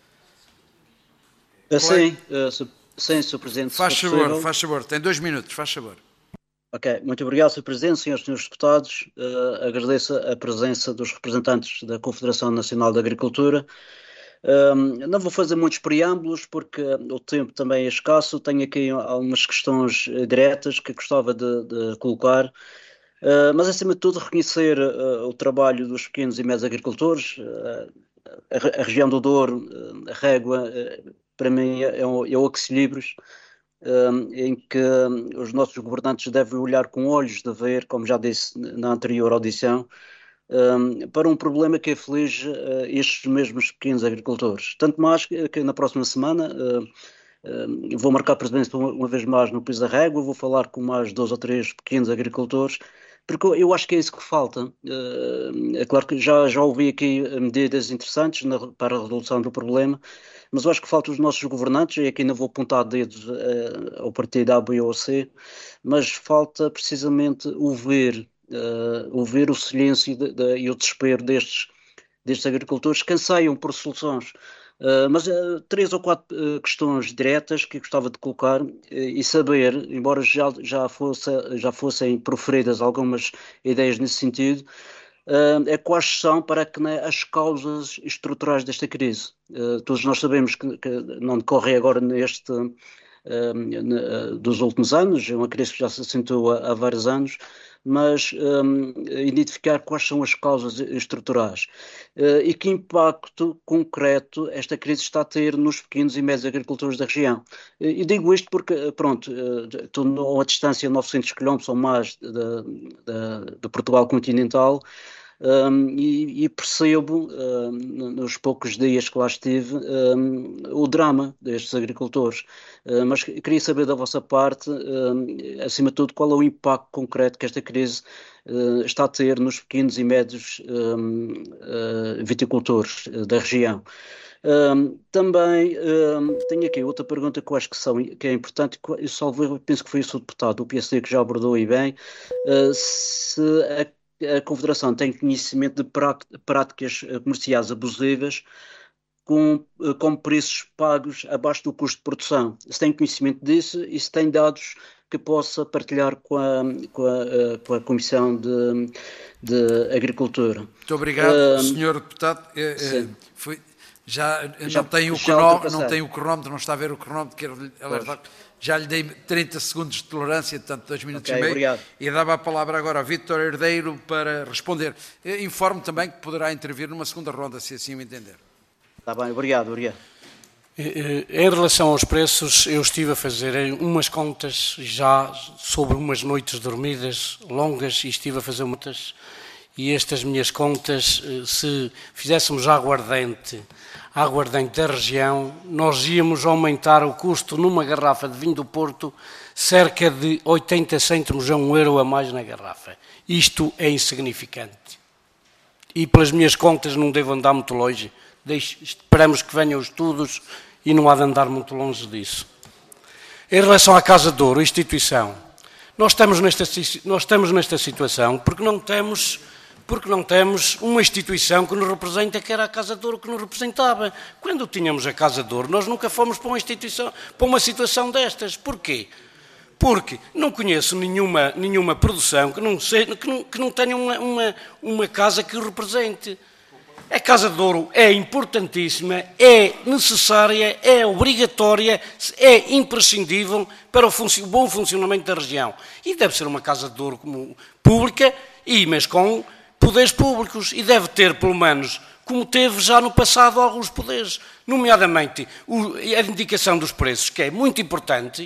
Uh, sim, uh, su sim, senhor Presidente. Faz favor, faz favor, tem dois minutos, faz favor. Ok, muito obrigado, senhor Presidente, senhores e senhores deputados. Uh, agradeço a presença dos representantes da Confederação Nacional da Agricultura. Uh, não vou fazer muitos preâmbulos porque o tempo também é escasso. Tenho aqui algumas questões diretas que gostava de, de colocar. Uh, mas, acima de tudo, reconhecer uh, o trabalho dos pequenos e médios agricultores. Uh, a, a região do Douro, uh, a Régua, uh, para mim é o, é o equilíbrios, um, em que um, os nossos governantes devem olhar com olhos de ver, como já disse na anterior audição, um, para um problema que aflige uh, estes mesmos pequenos agricultores. Tanto mais que, que na próxima semana uh, uh, vou marcar presença uma, uma vez mais no País da Régua, vou falar com mais dois ou três pequenos agricultores, porque eu acho que é isso que falta. Uh, é claro que já, já ouvi aqui medidas interessantes na, para a resolução do problema, mas eu acho que falta os nossos governantes, e aqui não vou apontar dedos uh, ao partido A, B ou C, mas falta precisamente ouvir, uh, ouvir o silêncio de, de, e o desespero destes, destes agricultores que anseiam por soluções. Uh, mas uh, três ou quatro uh, questões diretas que gostava de colocar uh, e saber, embora já, já, fosse, já fossem proferidas algumas ideias nesse sentido, Uh, é quais são para que né, as causas estruturais desta crise. Uh, todos nós sabemos que, que não decorre agora neste uh, uh, dos últimos anos, é uma crise que já se acentuou há, há vários anos, mas um, identificar quais são as causas estruturais uh, e que impacto concreto esta crise está a ter nos pequenos e médios agricultores da região. E digo isto porque, pronto, uh, estou a uma distância de novecentos quilómetros ou mais de, de, de, de Portugal continental. Um, e, e percebo, um, nos poucos dias que lá estive, um, o drama destes agricultores. Uh, mas queria saber da vossa parte, um, acima de tudo, qual é o impacto concreto que esta crise uh, está a ter nos pequenos e médios um, uh, viticultores uh, da região. Um, também um, tenho aqui outra pergunta que eu acho que, são, que é importante, eu salvo, penso que foi o seu deputado, o P S D, que já abordou e bem, uh, se a a Confederação tem conhecimento de práticas comerciais abusivas com, com preços pagos abaixo do custo de produção. Se tem conhecimento disso e se tem dados que possa partilhar com a, com a, com a Comissão de, de Agricultura. Muito obrigado, uh, senhor Deputado. Uh, foi, já, já não, tem o já cronómetro, não tem o cronómetro, não está a ver o cronómetro, quero alertar. Já lhe dei trinta segundos de tolerância, portanto, dois minutos okay, e meio. Obrigado. E dava a palavra agora a Vítor Herdeiro para responder. Eu informo também que poderá intervir numa segunda ronda, se assim o entender. Está bem, obrigado, obrigado. Em relação aos preços, eu estive a fazer umas contas já sobre umas noites dormidas longas e estive a fazer muitas. E estas minhas contas, se fizéssemos aguardente, aguardente da região, nós íamos aumentar o custo numa garrafa de vinho do Porto cerca de oitenta cêntimos a um euro a mais na garrafa. Isto é insignificante. E pelas minhas contas não devo andar muito longe. Deixe, esperamos que venham os estudos e não há de andar muito longe disso. Em relação à Casa de Ouro, a instituição, nós estamos nesta, nós estamos nesta situação porque não temos... porque não temos uma instituição que nos representa, que era a Casa de Ouro que nos representava. Quando tínhamos a Casa de Ouro, nós nunca fomos para uma instituição, para uma situação destas. Porquê? Porque não conheço nenhuma, nenhuma produção que não, seja, que não, que não tenha uma, uma, uma casa que o represente. A Casa de Ouro é importantíssima, é necessária, é obrigatória, é imprescindível para o, func- o bom funcionamento da região. E deve ser uma Casa de Ouro como pública, e, mas com poderes públicos, e deve ter, pelo menos, como teve já no passado, alguns poderes, nomeadamente o, a indicação dos preços, que é muito importante,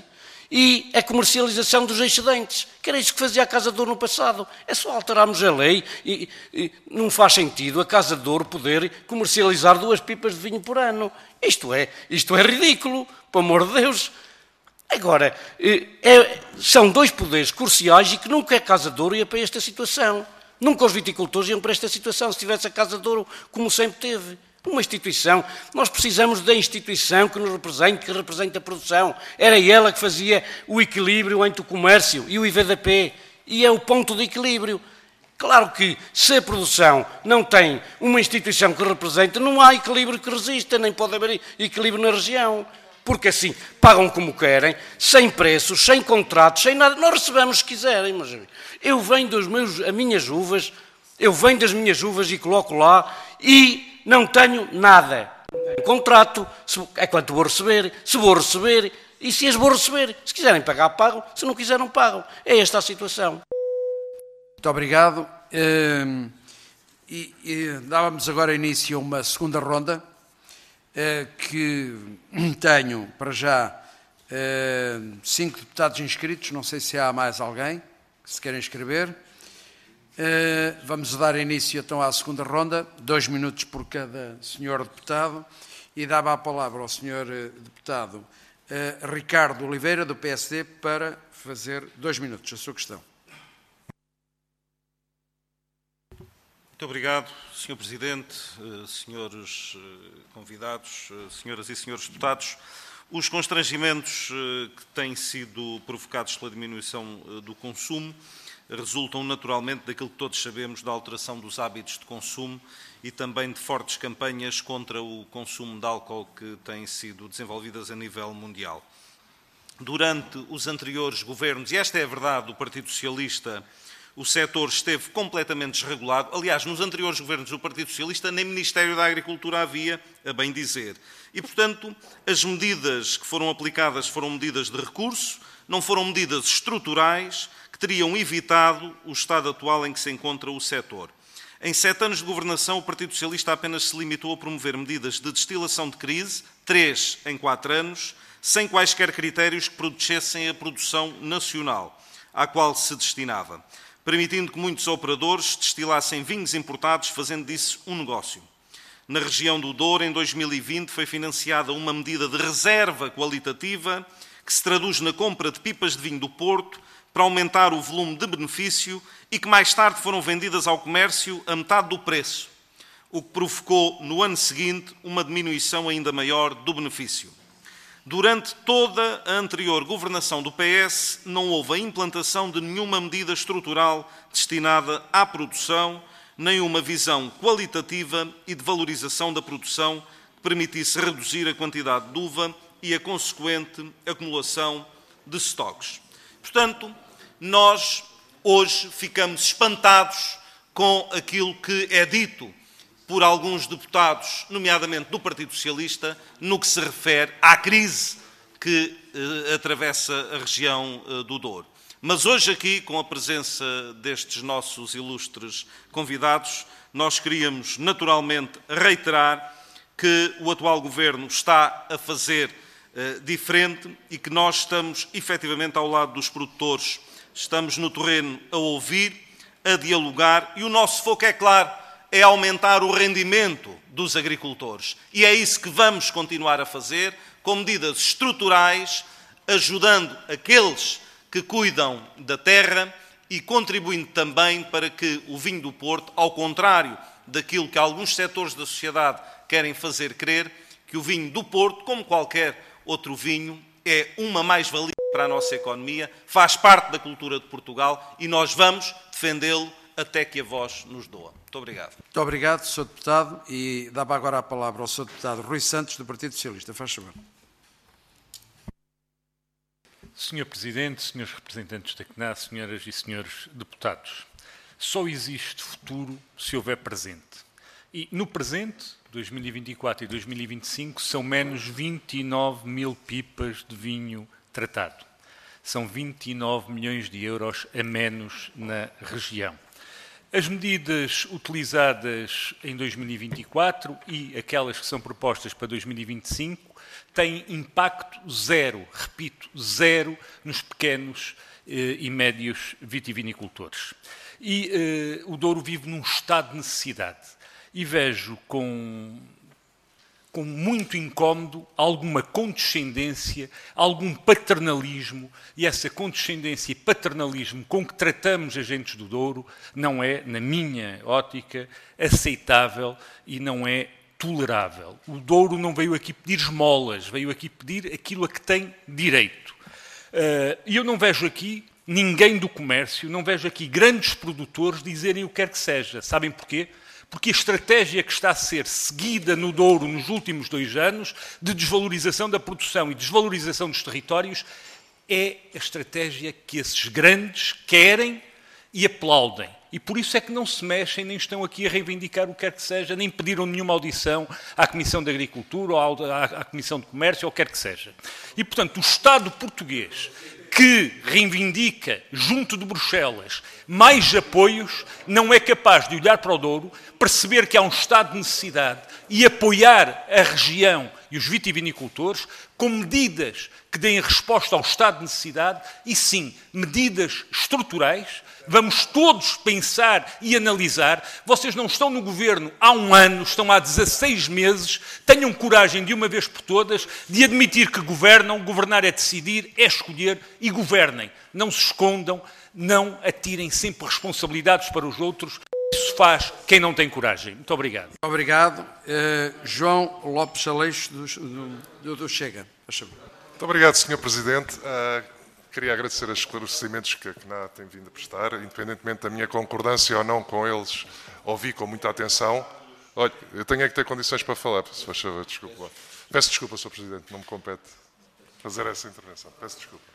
e a comercialização dos excedentes, que era isso que fazia a Casa de Ouro no passado. É só alterarmos a lei e, e não faz sentido a Casa de Ouro poder comercializar duas pipas de vinho por ano. Isto é, isto é ridículo, pelo amor de Deus. Agora, é, são dois poderes cruciais e que nunca a Casa de Ouro ia para esta situação. Nunca os viticultores iam para esta situação se tivesse a Casa de Ouro como sempre teve. Uma instituição. Nós precisamos da instituição que nos represente, que represente a produção. Era ela que fazia o equilíbrio entre o comércio e o I V D P. E é o ponto de equilíbrio. Claro que se a produção não tem uma instituição que represente, não há equilíbrio que resista, nem pode haver equilíbrio na região. Porque assim, pagam como querem, sem preços, sem contratos, sem nada. Nós recebemos se quiserem. Mas eu venho das meus, as minhas uvas, eu venho das minhas uvas e coloco lá e não tenho nada. Um contrato é quanto vou receber, se vou receber e se as vou receber. Se quiserem pagar, pagam. Se não quiserem, não pagam. É esta a situação. Muito obrigado. Uh, e, e dávamos agora início a uma segunda ronda, uh, que tenho, para já, uh, cinco deputados inscritos. Não sei se há mais alguém que se queira inscrever. Uh, vamos dar início então à segunda ronda, dois minutos por cada senhor deputado, e dava a palavra ao senhor deputado uh, Ricardo Oliveira, do P S D, para fazer dois minutos a sua questão. Muito obrigado, senhor Presidente, uh, senhores uh, convidados, uh, senhoras e senhores deputados. Os constrangimentos uh, que têm sido provocados pela diminuição uh, do consumo resultam naturalmente daquilo que todos sabemos da alteração dos hábitos de consumo e também de fortes campanhas contra o consumo de álcool que têm sido desenvolvidas a nível mundial. Durante os anteriores governos, e esta é a verdade do Partido Socialista, o setor esteve completamente desregulado. Aliás, nos anteriores governos do Partido Socialista, nem Ministério da Agricultura havia, a bem dizer. E, portanto, as medidas que foram aplicadas foram medidas de recurso, não foram medidas estruturais, que teriam evitado o estado atual em que se encontra o setor. Em sete anos de governação, o Partido Socialista apenas se limitou a promover medidas de destilação de crise, três em quatro anos, sem quaisquer critérios que protegessem a produção nacional, à qual se destinava, permitindo que muitos operadores destilassem vinhos importados, fazendo disso um negócio. Na região do Douro, em dois mil e vinte, foi financiada uma medida de reserva qualitativa que se traduz na compra de pipas de vinho do Porto, para aumentar o volume de benefício e que mais tarde foram vendidas ao comércio a metade do preço, o que provocou no ano seguinte uma diminuição ainda maior do benefício. Durante toda a anterior governação do P S, não houve a implantação de nenhuma medida estrutural destinada à produção, nem uma visão qualitativa e de valorização da produção que permitisse reduzir a quantidade de uva e a consequente acumulação de estoques. Portanto, nós hoje ficamos espantados com aquilo que é dito por alguns deputados, nomeadamente do Partido Socialista, no que se refere à crise que eh, atravessa a região eh, do Douro. Mas hoje aqui, com a presença destes nossos ilustres convidados, nós queríamos naturalmente reiterar que o atual Governo está a fazer eh, diferente e que nós estamos efetivamente ao lado dos produtores. Estamos no terreno a ouvir, a dialogar e o nosso foco, é claro, é aumentar o rendimento dos agricultores. E é isso que vamos continuar a fazer, com medidas estruturais, ajudando aqueles que cuidam da terra e contribuindo também para que o vinho do Porto, ao contrário daquilo que alguns setores da sociedade querem fazer crer, que o vinho do Porto, como qualquer outro vinho, é uma mais-valia para a nossa economia, faz parte da cultura de Portugal e nós vamos defendê-lo até que a voz nos doa. Muito obrigado. Muito obrigado, senhor Deputado. E dava agora a palavra ao senhor Deputado Rui Santos, do Partido Socialista. Faz favor. senhor Presidente, senhores representantes da C N A, senhoras e senhores deputados, só existe futuro se houver presente. E no presente, dois mil e vinte e quatro e dois mil e vinte e cinco, são menos vinte e nove mil pipas de vinho tratado. São vinte e nove milhões de euros a menos na região. As medidas utilizadas em dois mil e vinte e quatro e aquelas que são propostas para dois mil e vinte e cinco têm impacto zero, repito, zero nos pequenos eh, e médios vitivinicultores. E eh, o Douro vive num estado de necessidade. E vejo com, com muito incómodo alguma condescendência, algum paternalismo, e essa condescendência e paternalismo com que tratamos agentes do Douro não é, na minha ótica, aceitável e não é tolerável. O Douro não veio aqui pedir esmolas, veio aqui pedir aquilo a que tem direito. E eu não vejo aqui ninguém do comércio, não vejo aqui grandes produtores dizerem o que quer que seja. Sabem porquê? Porque a estratégia que está a ser seguida no Douro nos últimos dois anos, de desvalorização da produção e desvalorização dos territórios, é a estratégia que esses grandes querem e aplaudem. E por isso é que não se mexem, nem estão aqui a reivindicar o que quer que seja, nem pediram nenhuma audição à Comissão de Agricultura ou à Comissão de Comércio, ou o que quer que seja. E, portanto, o Estado português, que reivindica, junto de Bruxelas, mais apoios, não é capaz de olhar para o Douro, perceber que há um estado de necessidade e apoiar a região e os vitivinicultores com medidas que deem resposta ao estado de necessidade e, sim, medidas estruturais. Vamos todos pensar e analisar. Vocês não estão no governo há um ano, estão há dezasseis meses. Tenham coragem, de uma vez por todas, de admitir que governam. Governar é decidir, é escolher, e governem. Não se escondam, não atirem sempre responsabilidades para os outros. Isso faz quem não tem coragem. Muito obrigado. Obrigado. Uh, João Lopes Aleixo, do, do, do Chega. Muito obrigado, senhor Presidente. Uh, Queria agradecer os esclarecimentos que a C N A tem vindo a prestar, independentemente da minha concordância ou não com eles, ouvi com muita atenção. Olha, eu tenho é que ter condições para falar, se faz favor, desculpe lá. Peço desculpa, senhor Presidente, não me compete fazer essa intervenção. Peço desculpa.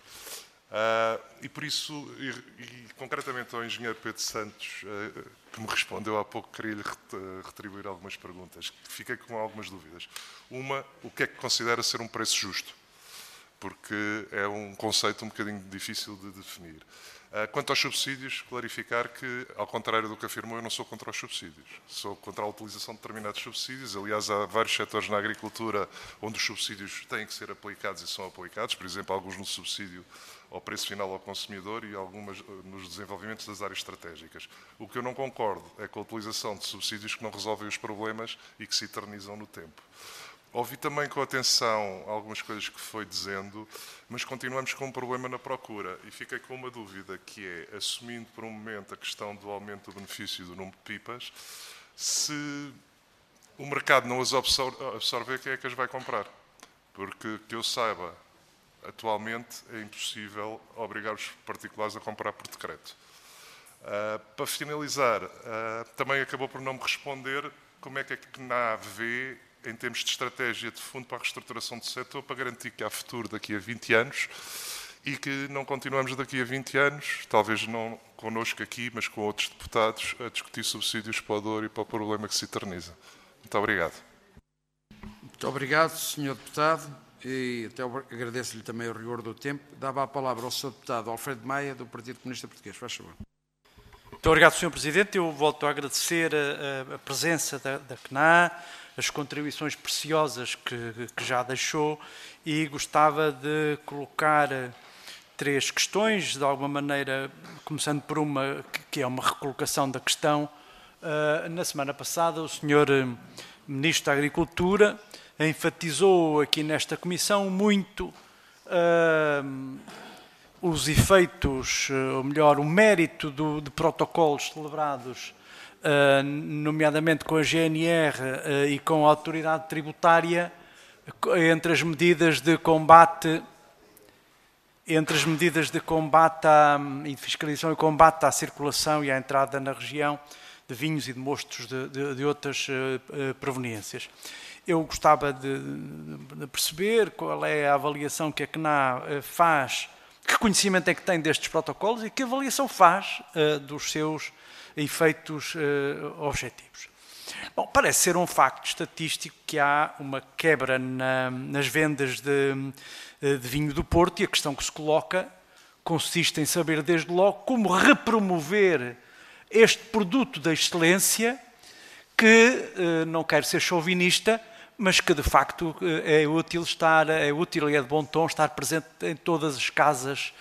Uh, e por isso, e, e concretamente ao engenheiro Pedro Santos, uh, que me respondeu há pouco, queria-lhe retribuir algumas perguntas. Fiquei com algumas dúvidas. Uma, o que é que considera ser um preço justo? Porque é um conceito um bocadinho difícil de definir. Quanto aos subsídios, clarificar que, ao contrário do que afirmou, eu não sou contra os subsídios. Sou contra a utilização de determinados subsídios. Aliás, há vários setores na agricultura onde os subsídios têm que ser aplicados e são aplicados. Por exemplo, alguns no subsídio ao preço final ao consumidor e algumas nos desenvolvimentos das áreas estratégicas. O que eu não concordo é com a utilização de subsídios que não resolvem os problemas e que se eternizam no tempo. Ouvi também com atenção algumas coisas que foi dizendo, mas continuamos com um problema na procura. E fiquei com uma dúvida, que é, assumindo por um momento a questão do aumento do benefício do número de pipas, se o mercado não as absorver, quem é que as vai comprar? Porque, que eu saiba, atualmente é impossível obrigar os particulares a comprar por decreto. Uh, para finalizar, uh, também acabou por não me responder como é que a C N A vê em termos de estratégia de fundo para a reestruturação do setor, para garantir que há futuro daqui a vinte anos e que não continuamos daqui a vinte anos, talvez não connosco aqui, mas com outros deputados, a discutir subsídios para o Douro e para o problema que se eterniza. Muito obrigado. Muito obrigado, senhor Deputado, e até agradeço-lhe também o rigor do tempo. Dava a palavra ao senhor Deputado Alfredo Maia, do Partido Comunista Português. Faz favor. Muito obrigado, senhor Presidente. Eu volto a agradecer a, a presença da, da C N A, as contribuições preciosas que, que já deixou, e gostava de colocar três questões, de alguma maneira, começando por uma que é uma recolocação da questão. Na semana passada, o senhor Ministro da Agricultura enfatizou aqui nesta comissão muito uh, os efeitos, ou melhor, o mérito do, de protocolos celebrados, Uh, nomeadamente com a G N R uh, e com a autoridade tributária, entre as medidas de combate entre as medidas de combate à, e de fiscalização e combate à circulação e à entrada na região de vinhos e de mostos de, de, de outras uh, proveniências. Eu gostava de, de perceber qual é a avaliação que a C N A faz, que conhecimento é que tem destes protocolos e que avaliação faz uh, dos seus efeitos uh, objetivos. Bom, parece ser um facto estatístico que há uma quebra na, nas vendas de, de vinho do Porto, e a questão que se coloca consiste em saber desde logo como repromover este produto da excelência que, não quero ser chauvinista, mas que de facto é útil estar, é útil e é de bom tom estar presente em todas as casas,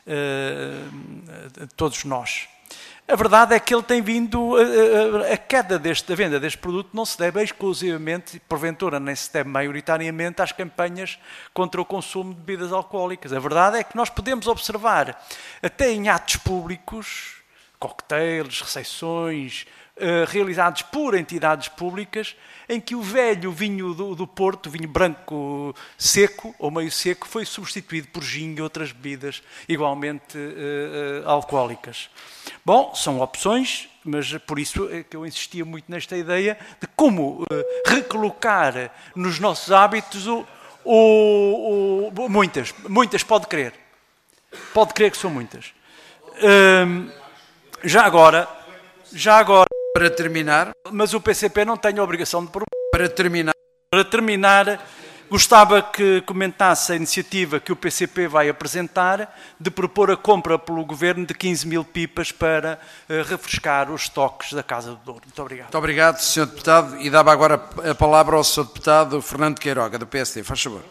todos nós. A verdade é que ele tem vindo, a, a, a queda deste, da venda deste produto não se deve exclusivamente, porventura nem se deve maioritariamente, às campanhas contra o consumo de bebidas alcoólicas. A verdade é que nós podemos observar, até em atos públicos, coquetéis, recepções, uh, realizados por entidades públicas, em que o velho vinho do, do Porto, vinho branco seco ou meio seco, foi substituído por gin e outras bebidas igualmente uh, uh, alcoólicas. Bom, são opções, mas por isso é que eu insistia muito nesta ideia de como uh, recolocar nos nossos hábitos o, o, o, muitas, muitas, pode crer. Pode crer que são muitas. Uh, já agora, já agora... Para terminar... Mas o P C P não tem a obrigação de... Para terminar... Para terminar, gostava que comentasse a iniciativa que o P C P vai apresentar de propor a compra pelo Governo de quinze mil pipas para uh, refrescar os estoques da Casa do Douro. Muito obrigado. Muito obrigado, senhor Deputado. E dava agora a palavra ao senhor Deputado Fernando Queiroga, do P S D. Faz favor.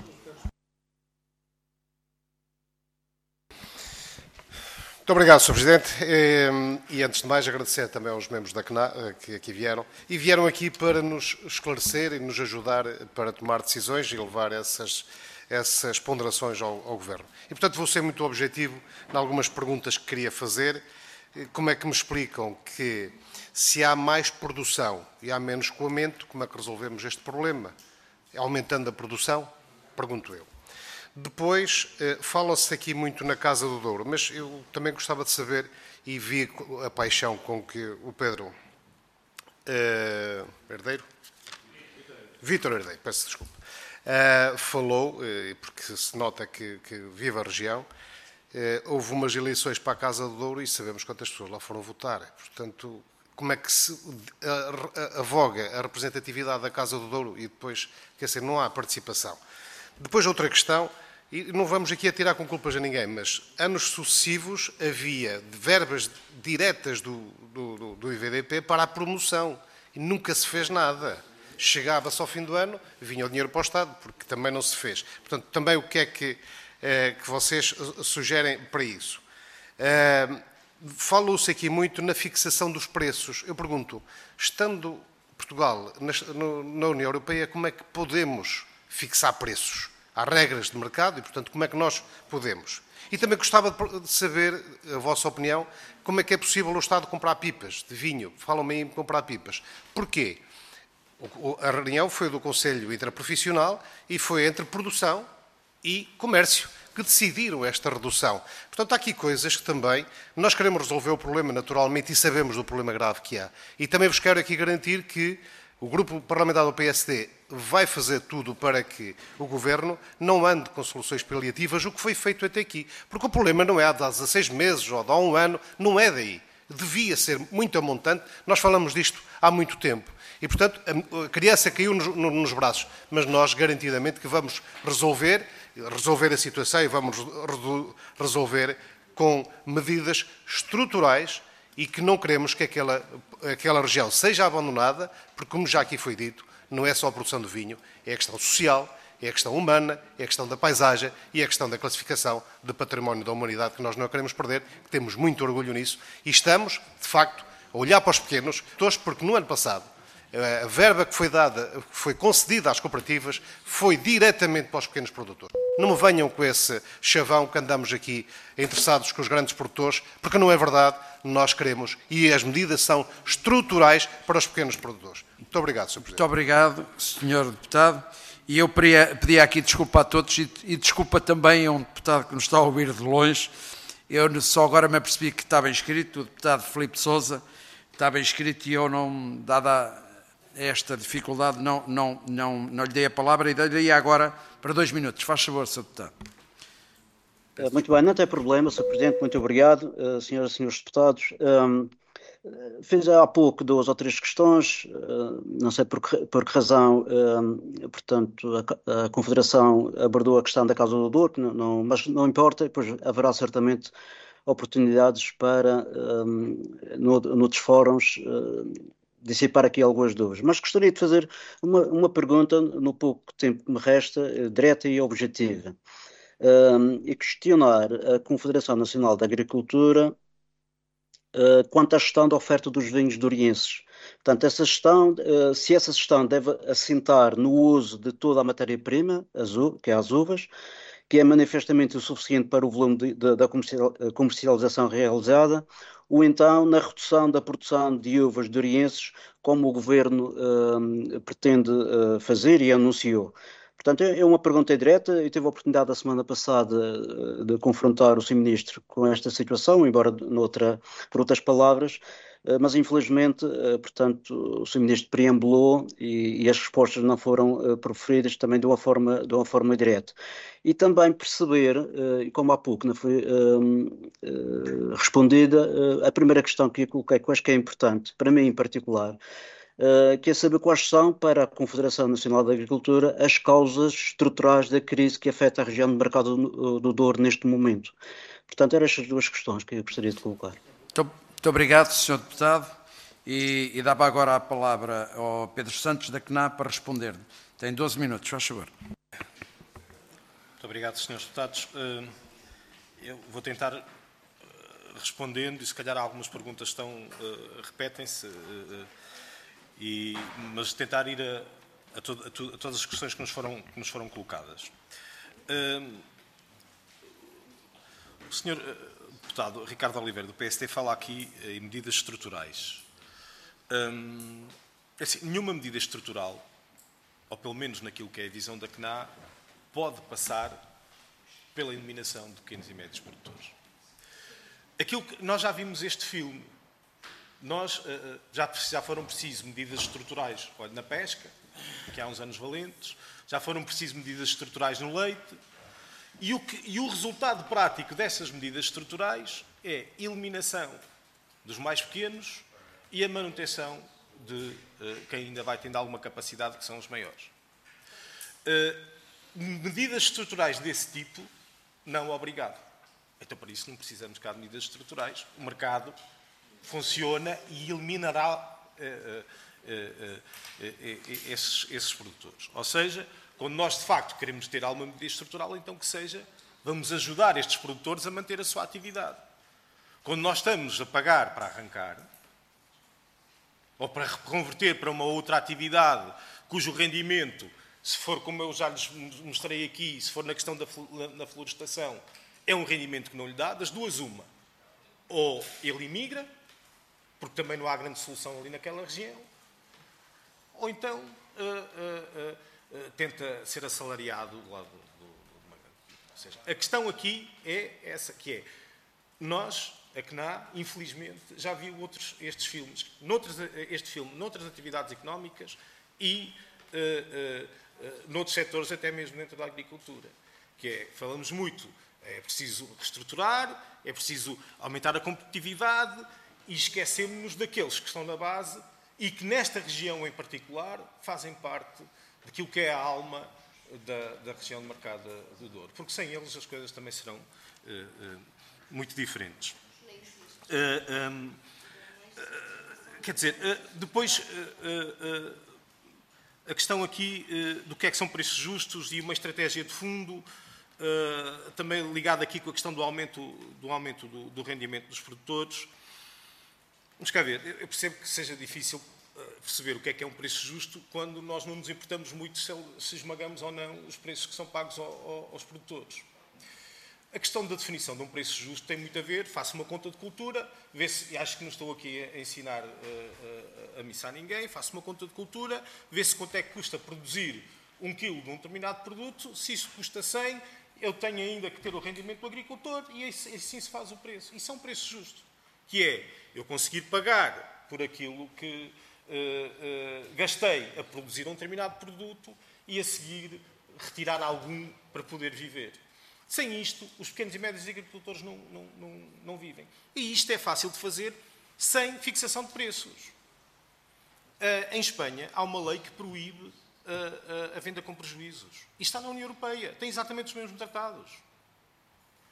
Muito obrigado, senhor Presidente. E, antes de mais, agradecer também aos membros da C N A que aqui vieram. E vieram aqui para nos esclarecer e nos ajudar para tomar decisões e levar essas, essas ponderações ao, ao Governo. E, portanto, vou ser muito objetivo em algumas perguntas que queria fazer. Como é que me explicam que, se há mais produção e há menos escoamento, como é que resolvemos este problema? Aumentando a produção? Pergunto eu. Depois, eh, fala-se aqui muito na Casa do Douro, mas eu também gostava de saber, e vi a paixão com que o Pedro eh, Herdeiro? Vítor Herdeiro, peço desculpa, eh, falou, eh, porque se nota que, que vive a região, eh, houve umas eleições para a Casa do Douro e sabemos quantas pessoas lá foram votar. Portanto, como é que se avoga a representatividade da Casa do Douro e depois, quer dizer, não há participação. Depois, outra questão, e não vamos aqui atirar com culpas a ninguém, mas anos sucessivos havia verbas diretas do, do, do I V D P para a promoção e nunca se fez nada. Chegava-se ao fim do ano, vinha o dinheiro para o Estado, porque também não se fez. Portanto, também o que é que, eh, que vocês sugerem para isso? Eh, Falou-se aqui muito na fixação dos preços. Eu pergunto, estando Portugal na, na União Europeia, como é que podemos fixar preços? Há regras de mercado e, portanto, como é que nós podemos? E também gostava de saber a vossa opinião, como é que é possível o Estado comprar pipas de vinho? Falam-me em comprar pipas. Porquê? A reunião foi do Conselho Interprofissional e foi entre produção e comércio que decidiram esta redução. Portanto, há aqui coisas que também nós queremos resolver o problema naturalmente e sabemos do problema grave que há. E também vos quero aqui garantir que o Grupo Parlamentar do P S D vai fazer tudo para que o Governo não ande com soluções paliativas, o que foi feito até aqui. Porque o problema não é há dezasseis meses ou há um ano, não é daí. Devia ser muito amontante. Nós falamos disto há muito tempo. E, portanto, a criança caiu nos, nos braços. Mas nós, garantidamente, que vamos resolver, resolver a situação e vamos resolver com medidas estruturais e que não queremos que aquela, aquela região seja abandonada, porque, como já aqui foi dito, não é só a produção de vinho, é a questão social, é a questão humana, é a questão da paisagem e é a questão da classificação de património da humanidade que nós não queremos perder, que temos muito orgulho nisso e estamos, de facto, a olhar para os pequenos, porque no ano passado a verba que foi dada, que foi concedida às cooperativas, foi diretamente para os pequenos produtores. Não me venham com esse chavão que andamos aqui interessados com os grandes produtores, porque não é verdade, nós queremos, e as medidas são estruturais para os pequenos produtores. Muito obrigado, senhor Presidente. Muito obrigado, senhor Deputado. E eu pedia aqui desculpa a todos e, e desculpa também a um deputado que nos está a ouvir de longe. Eu só agora me apercebi que estava inscrito, o deputado Filipe Sousa estava inscrito e eu não, dada esta dificuldade, não, não, não, não lhe dei a palavra e dei agora para dois minutos. Faz favor, senhor Deputado. Muito bem, não tem problema, senhor Presidente, muito obrigado. Senhoras e senhores deputados, um, fiz há pouco duas ou três questões, uh, não sei por que, por que razão, um, portanto, a, a Confederação abordou a questão da Casa do Douro, não, não, mas não importa, pois haverá certamente oportunidades para, um, no, noutros fóruns, uh, dissipar aqui algumas dúvidas. Mas gostaria de fazer uma, uma pergunta, no pouco tempo que me resta, uh, direta e objetiva, um, e questionar a Confederação Nacional da Agricultura uh, quanto à gestão da oferta dos vinhos dorienses. Portanto, essa gestão, uh, se essa gestão deve assentar no uso de toda a matéria-prima, que é as uvas, que é manifestamente o suficiente para o volume de, de, da comercialização realizada, ou então na redução da produção de uvas dorienses, como o Governo uh, pretende uh, fazer e anunciou. Portanto, é uma pergunta direta. Eu tive a oportunidade a semana passada de confrontar o senhor Ministro com esta situação, embora noutra, por outras palavras, mas infelizmente, portanto, o senhor Ministro preambulou e, e as respostas não foram proferidas também de uma forma, de uma forma direta. E também perceber, e como há pouco não foi um, uh, respondida, a primeira questão que eu coloquei, que eu acho que é importante, para mim em particular, Uh, quer saber quais são, para a Confederação Nacional da Agricultura, as causas estruturais da crise que afeta a região do mercado do, do Douro neste momento. Portanto, eram estas duas questões que eu gostaria de colocar. Muito, muito obrigado, senhor Deputado. E, e dava agora a palavra ao Pedro Santos da C N A para responder. Tem doze minutos, faz favor. Muito obrigado, senhores Deputados. Uh, eu vou tentar uh, respondendo, e se calhar algumas perguntas estão, uh, repetem-se, uh, E, mas tentar ir a, a, to, a, to, a todas as questões que nos foram, que nos foram colocadas. Um, o senhor Deputado Ricardo Oliveira, do P S D, fala aqui em medidas estruturais. Um, assim, nenhuma medida estrutural, ou pelo menos naquilo que é a visão da C N A, pode passar pela eliminação de pequenos e médios produtores. Aquilo que, nós já vimos este filme. Nós, já, já foram precisas medidas estruturais, olha, na pesca, que há uns anos valentes, já foram precisas medidas estruturais no leite, e o, que, e o resultado prático dessas medidas estruturais é a eliminação dos mais pequenos e a manutenção de uh, quem ainda vai tendo alguma capacidade, que são os maiores. Uh, medidas estruturais desse tipo, não obrigado. Então, por isso, não precisamos cá de medidas estruturais. O mercado funciona e eliminará uh, uh, uh, uh, uh, esses, esses produtores. Ou seja, quando nós de facto queremos ter alguma medida estrutural, então que seja, vamos ajudar estes produtores a manter a sua atividade. Quando nós estamos a pagar para arrancar, ou para reconverter para uma outra atividade, cujo rendimento, se for como eu já lhes mostrei aqui, se for na questão da, da florestação, é um rendimento que não lhe dá, das duas uma. Ou ele imigra, porque também não há grande solução ali naquela região, ou então uh, uh, uh, tenta ser assalariado do lado do, do, ou seja, a questão aqui é essa, que é, nós, a C N A, infelizmente, já viu outros, estes filmes, noutros, este filme, noutras atividades económicas e uh, uh, uh, noutros setores, até mesmo dentro da agricultura, que é, falamos muito, é preciso reestruturar, é preciso aumentar a competitividade, e esquecemos-nos daqueles que estão na base e que, nesta região em particular, fazem parte daquilo que é a alma da, da região de mercado do Douro. Porque sem eles as coisas também serão uh, uh, muito diferentes. Uh, um, uh, quer dizer, uh, depois, uh, uh, a questão aqui uh, do que é que são preços justos e uma estratégia de fundo, uh, também ligada aqui com a questão do aumento do, aumento do, do rendimento dos produtores. Vamos cá ver, eu percebo que seja difícil perceber o que é que é um preço justo quando nós não nos importamos muito se esmagamos ou não os preços que são pagos aos produtores. A questão da definição de um preço justo tem muito a ver, faço uma conta de cultura, vê se, acho que não estou aqui a ensinar a, a, a missar ninguém, faço uma conta de cultura, vê se quanto é que custa produzir um quilo de um determinado produto, se isso custa cem, eu tenho ainda que ter o rendimento do agricultor e assim se faz o preço. Isso é um preço justo. Que é eu conseguir pagar por aquilo que uh, uh, gastei a produzir um determinado produto e a seguir retirar algum para poder viver. Sem isto, os pequenos e médios agricultores não, não, não, não vivem. E isto é fácil de fazer sem fixação de preços. Uh, em Espanha, há uma lei que proíbe uh, uh, a venda com prejuízos. E está na União Europeia. Tem exatamente os mesmos tratados.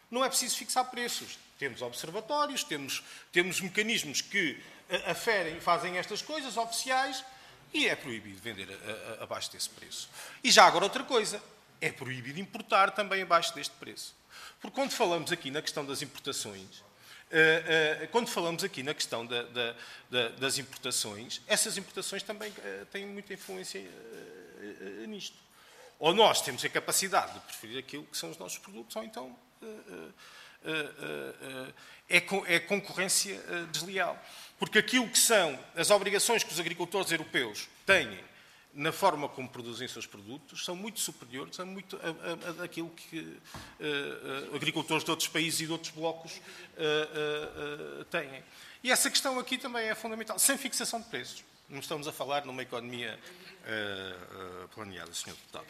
não é preciso fixar preços. Temos observatórios, temos, temos mecanismos que aferem e fazem estas coisas oficiais e é proibido vender a, a, abaixo desse preço. E já agora outra coisa, é proibido importar também abaixo deste preço. Porque quando falamos aqui na questão das importações, Uh, uh, quando falamos aqui na questão da, da, da, das importações, essas importações também uh, têm muita influência uh, uh, nisto. Ou nós temos a capacidade de preferir aquilo que são os nossos produtos, ou então uh, uh, uh, uh, é, co é concorrência uh, desleal. Porque aquilo que são as obrigações que os agricultores europeus têm na forma como produzem os seus produtos, são muito superiores a, muito, a, a, a aquilo que uh, uh, agricultores de outros países e de outros blocos uh, uh, uh, têm. E essa questão aqui também é fundamental, sem fixação de preços. Não estamos a falar numa economia uh, uh, planeada, senhor Deputado.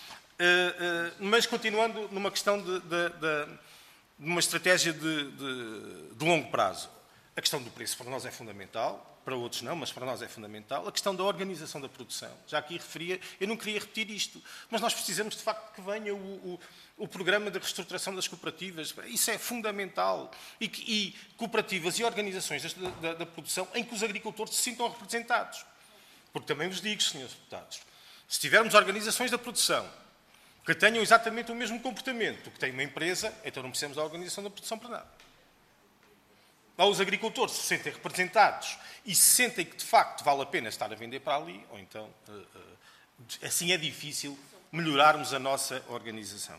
Uh, uh, mas continuando numa questão de, de, de, de uma estratégia de, de, de longo prazo. A questão do preço para nós é fundamental, para outros não, mas para nós é fundamental. A questão da organização da produção. Já aqui referia, eu não queria repetir isto, mas nós precisamos de facto que venha o, o, o programa de reestruturação das cooperativas. Isso é fundamental. E, que, e cooperativas e organizações da, da, da produção em que os agricultores se sintam representados. Porque também vos digo, senhores deputados, se tivermos organizações da produção que tenham exatamente o mesmo comportamento que tem uma empresa, então não precisamos da organização da produção para nada. Ou os agricultores se sentem representados e se sentem que, de facto, vale a pena estar a vender para ali, ou então, assim é difícil melhorarmos a nossa organização.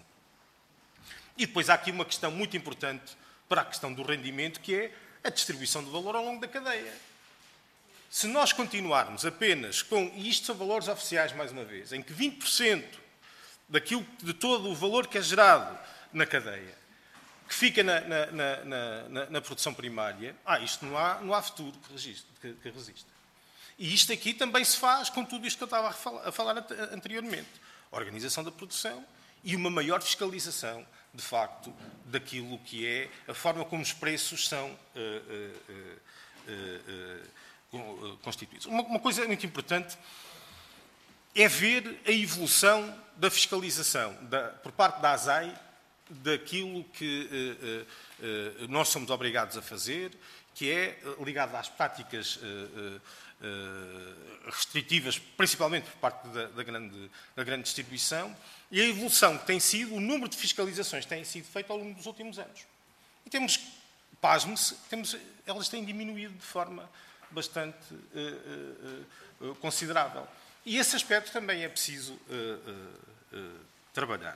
E depois há aqui uma questão muito importante para a questão do rendimento, que é a distribuição do valor ao longo da cadeia. Se nós continuarmos apenas com, e isto são valores oficiais, mais uma vez, em que vinte por cento daquilo, de todo o valor que é gerado na cadeia, que fica na, na, na, na, na produção primária, ah, isto não há, não há futuro que, resiste, que, que resista. E isto aqui também se faz com tudo isto que eu estava a falar, a falar anteriormente. A organização da produção e uma maior fiscalização, de facto, daquilo que é a forma como os preços são uh, uh, uh, uh, uh, constituídos. Uma, uma coisa muito importante é ver a evolução da fiscalização da, por parte da A S A I daquilo que uh, uh, uh, nós somos obrigados a fazer, que é ligado às práticas uh, uh, restritivas, principalmente por parte da, da, grande, da grande distribuição, e a evolução que tem sido, o número de fiscalizações que tem sido feito ao longo dos últimos anos. E temos, pasme-se, temos, elas têm diminuído de forma bastante uh, uh, uh, considerável. E esse aspecto também é preciso uh, uh, uh, trabalhar.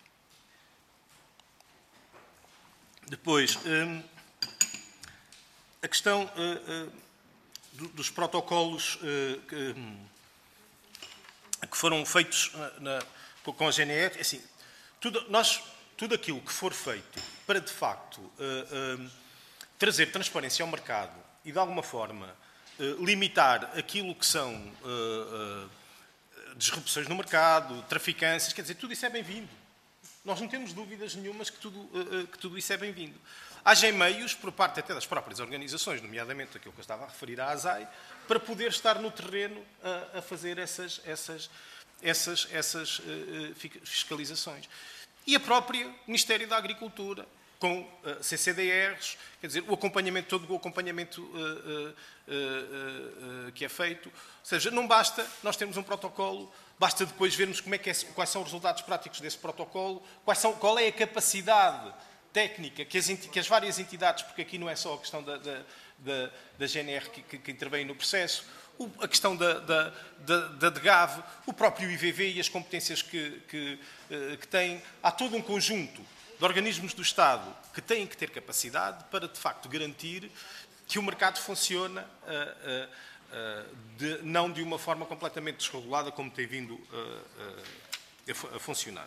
Depois, um, a questão uh, uh, do, dos protocolos uh, que, um, que foram feitos na, com a G N R, assim, tudo, nós, tudo aquilo que for feito para, de facto, uh, uh, trazer transparência ao mercado e, de alguma forma, uh, limitar aquilo que são uh, uh, disrupções no mercado, traficâncias, quer dizer, tudo isso é bem-vindo. Nós não temos dúvidas nenhumas que tudo, uh, que tudo isso é bem-vindo. Haja meios, por parte até das próprias organizações, nomeadamente aquilo que eu estava a referir à A S A I, para poder estar no terreno a, a fazer essas, essas, essas, essas uh, fiscalizações. E a própria Ministério da Agricultura, com uh, C C D Rs, quer dizer, o acompanhamento, todo o acompanhamento uh, uh, uh, uh, que é feito. Ou seja, não basta nós termos um protocolo, basta depois vermos como é que é, quais são os resultados práticos desse protocolo, quais são, qual é a capacidade técnica que as, que as várias entidades, porque aqui não é só a questão da, da, da, da G N R que, que, que intervém no processo, o, a questão da, da, da, da D G A V, o próprio I V V e as competências que, que, que têm. Há todo um conjunto de organismos do Estado que têm que ter capacidade para, de facto, garantir que o mercado funciona uh, uh, uh, de, não de uma forma completamente desregulada, como tem vindo uh, uh, a, a funcionar.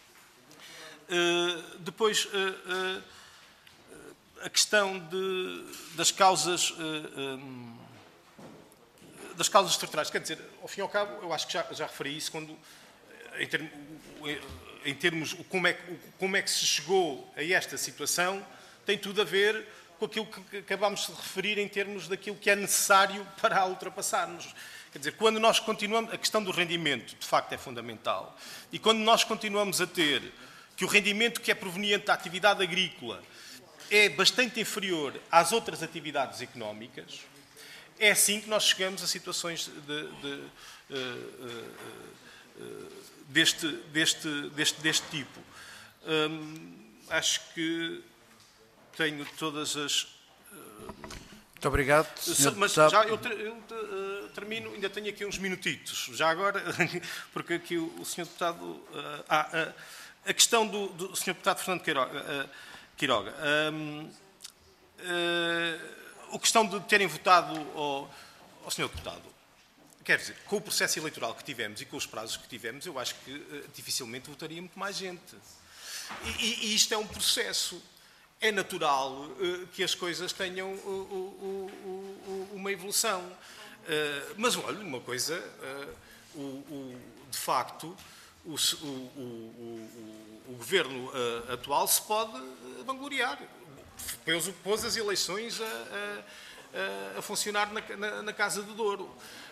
Uh, depois, uh, uh, a questão de, das causas uh, um, das causas estruturais. Quer dizer, ao fim e ao cabo, eu acho que já, já referi isso quando, em termos, em termos como, é, como é que se chegou a esta situação, tem tudo a ver com aquilo que acabámos de referir em termos daquilo que é necessário para a ultrapassarmos. Quer dizer, quando nós continuamos, a questão do rendimento, de facto, é fundamental. E quando nós continuamos a ter que o rendimento que é proveniente da atividade agrícola é bastante inferior às outras atividades económicas, é assim que nós chegamos a situações de, de, uh, uh, uh, deste, deste, deste, deste tipo. Um, acho que tenho todas as... Uh, Muito obrigado, senhor Mas Deputado. já eu, ter, eu uh, termino, ainda tenho aqui uns minutitos, já agora, porque aqui o, o senhor Deputado... Uh, ah, uh, a questão do, do senhor Deputado Fernando Quiroga... Uh, Quiroga um, uh, a questão de terem votado ao, ao senhor Deputado, quer dizer, com o processo eleitoral que tivemos e com os prazos que tivemos, eu acho que uh, dificilmente votaria muito mais gente. E, e, e isto é um processo. É natural uh, que as coisas tenham uh, uh, uh, uh, uma evolução. Uh, mas, olha, uma coisa, uh, o, o, de facto, o, o, o, o governo uh, atual se pode vangloriar. Pôs, pôs as eleições a, a, a funcionar na, na, na Casa de Douro. Uh,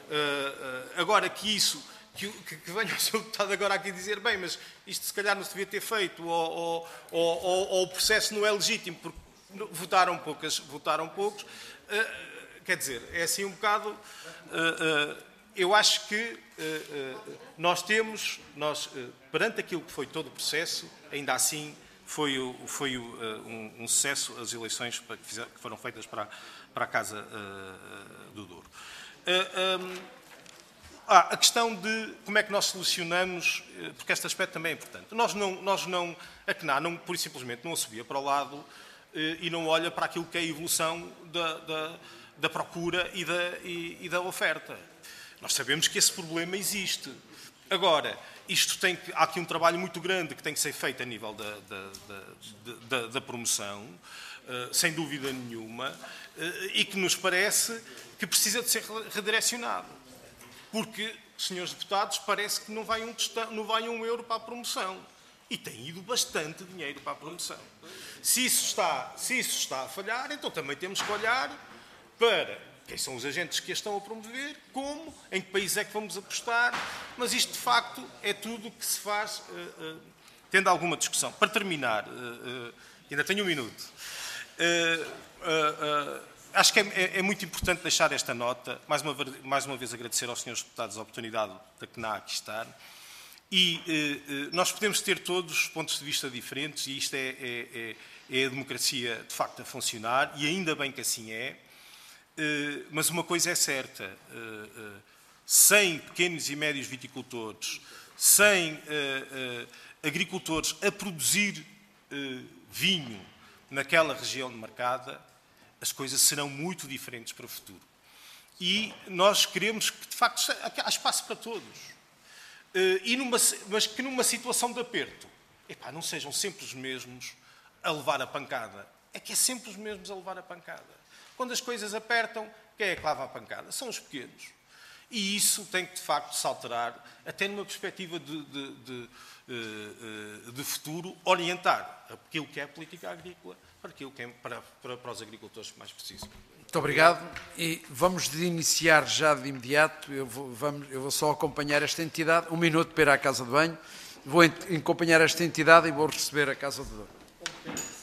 uh, agora que isso... Que, que, que venha o senhor Deputado agora aqui dizer, bem, mas isto se calhar não se devia ter feito, ou, ou, ou, ou o processo não é legítimo, porque votaram, poucas, votaram poucos. Uh, quer dizer, é assim um bocado... Uh, uh, eu acho que uh, uh, nós temos, nós, uh, perante aquilo que foi todo o processo, ainda assim foi, foi uh, um, um sucesso as eleições que, fizeram, que foram feitas para, para a Casa uh, do Douro. Uh, um, Ah, a questão de como é que nós solucionamos, porque este aspecto também é importante. Nós não, nós não a C N A, não, pura e simplesmente, não a subia para o lado eh, e não olha para aquilo que é a evolução da, da, da procura e da, e, e da oferta. Nós sabemos que esse problema existe. Agora, isto tem que, há aqui um trabalho muito grande que tem que ser feito a nível da, da, da, da, da promoção, eh, sem dúvida nenhuma, eh, e que nos parece que precisa de ser redirecionado. Porque, senhores deputados, parece que não vai, um, não vai um euro para a promoção. E tem ido bastante dinheiro para a promoção. Se isso, está, se isso está a falhar, então também temos que olhar para quem são os agentes que a estão a promover, como, em que país é que vamos apostar, mas isto, de facto, é tudo o que se faz, uh, uh, tendo alguma discussão. Para terminar, uh, uh, ainda tenho um minuto, uh, uh, uh, acho que é, é, é muito importante deixar esta nota, mais uma, mais uma vez agradecer aos senhores deputados a oportunidade da C N A aqui estar, e eh, nós podemos ter todos pontos de vista diferentes, e isto é, é, é a democracia de facto a funcionar, e ainda bem que assim é, eh, mas uma coisa é certa, eh, eh, sem pequenos e médios viticultores, sem eh, eh, agricultores a produzir eh, vinho naquela região demarcada, as coisas serão muito diferentes para o futuro. E nós queremos que, de facto, há espaço para todos. E numa, mas que numa situação de aperto, epá, não sejam sempre os mesmos a levar a pancada. É que é sempre os mesmos a levar a pancada. Quando as coisas apertam, quem é que leva a pancada? São os pequenos. E isso tem que, de facto, se alterar, até numa perspectiva de, de, de, de, de futuro, orientar aquilo que é a política agrícola para, aquilo que é, para, para, para os agricultores que mais precisam. Muito obrigado. E vamos de iniciar já de imediato. Eu vou, vamos, eu vou só acompanhar esta entidade. Um minuto para ir à Casa de Banho. Vou acompanhar esta entidade e vou receber a Casa de Banho.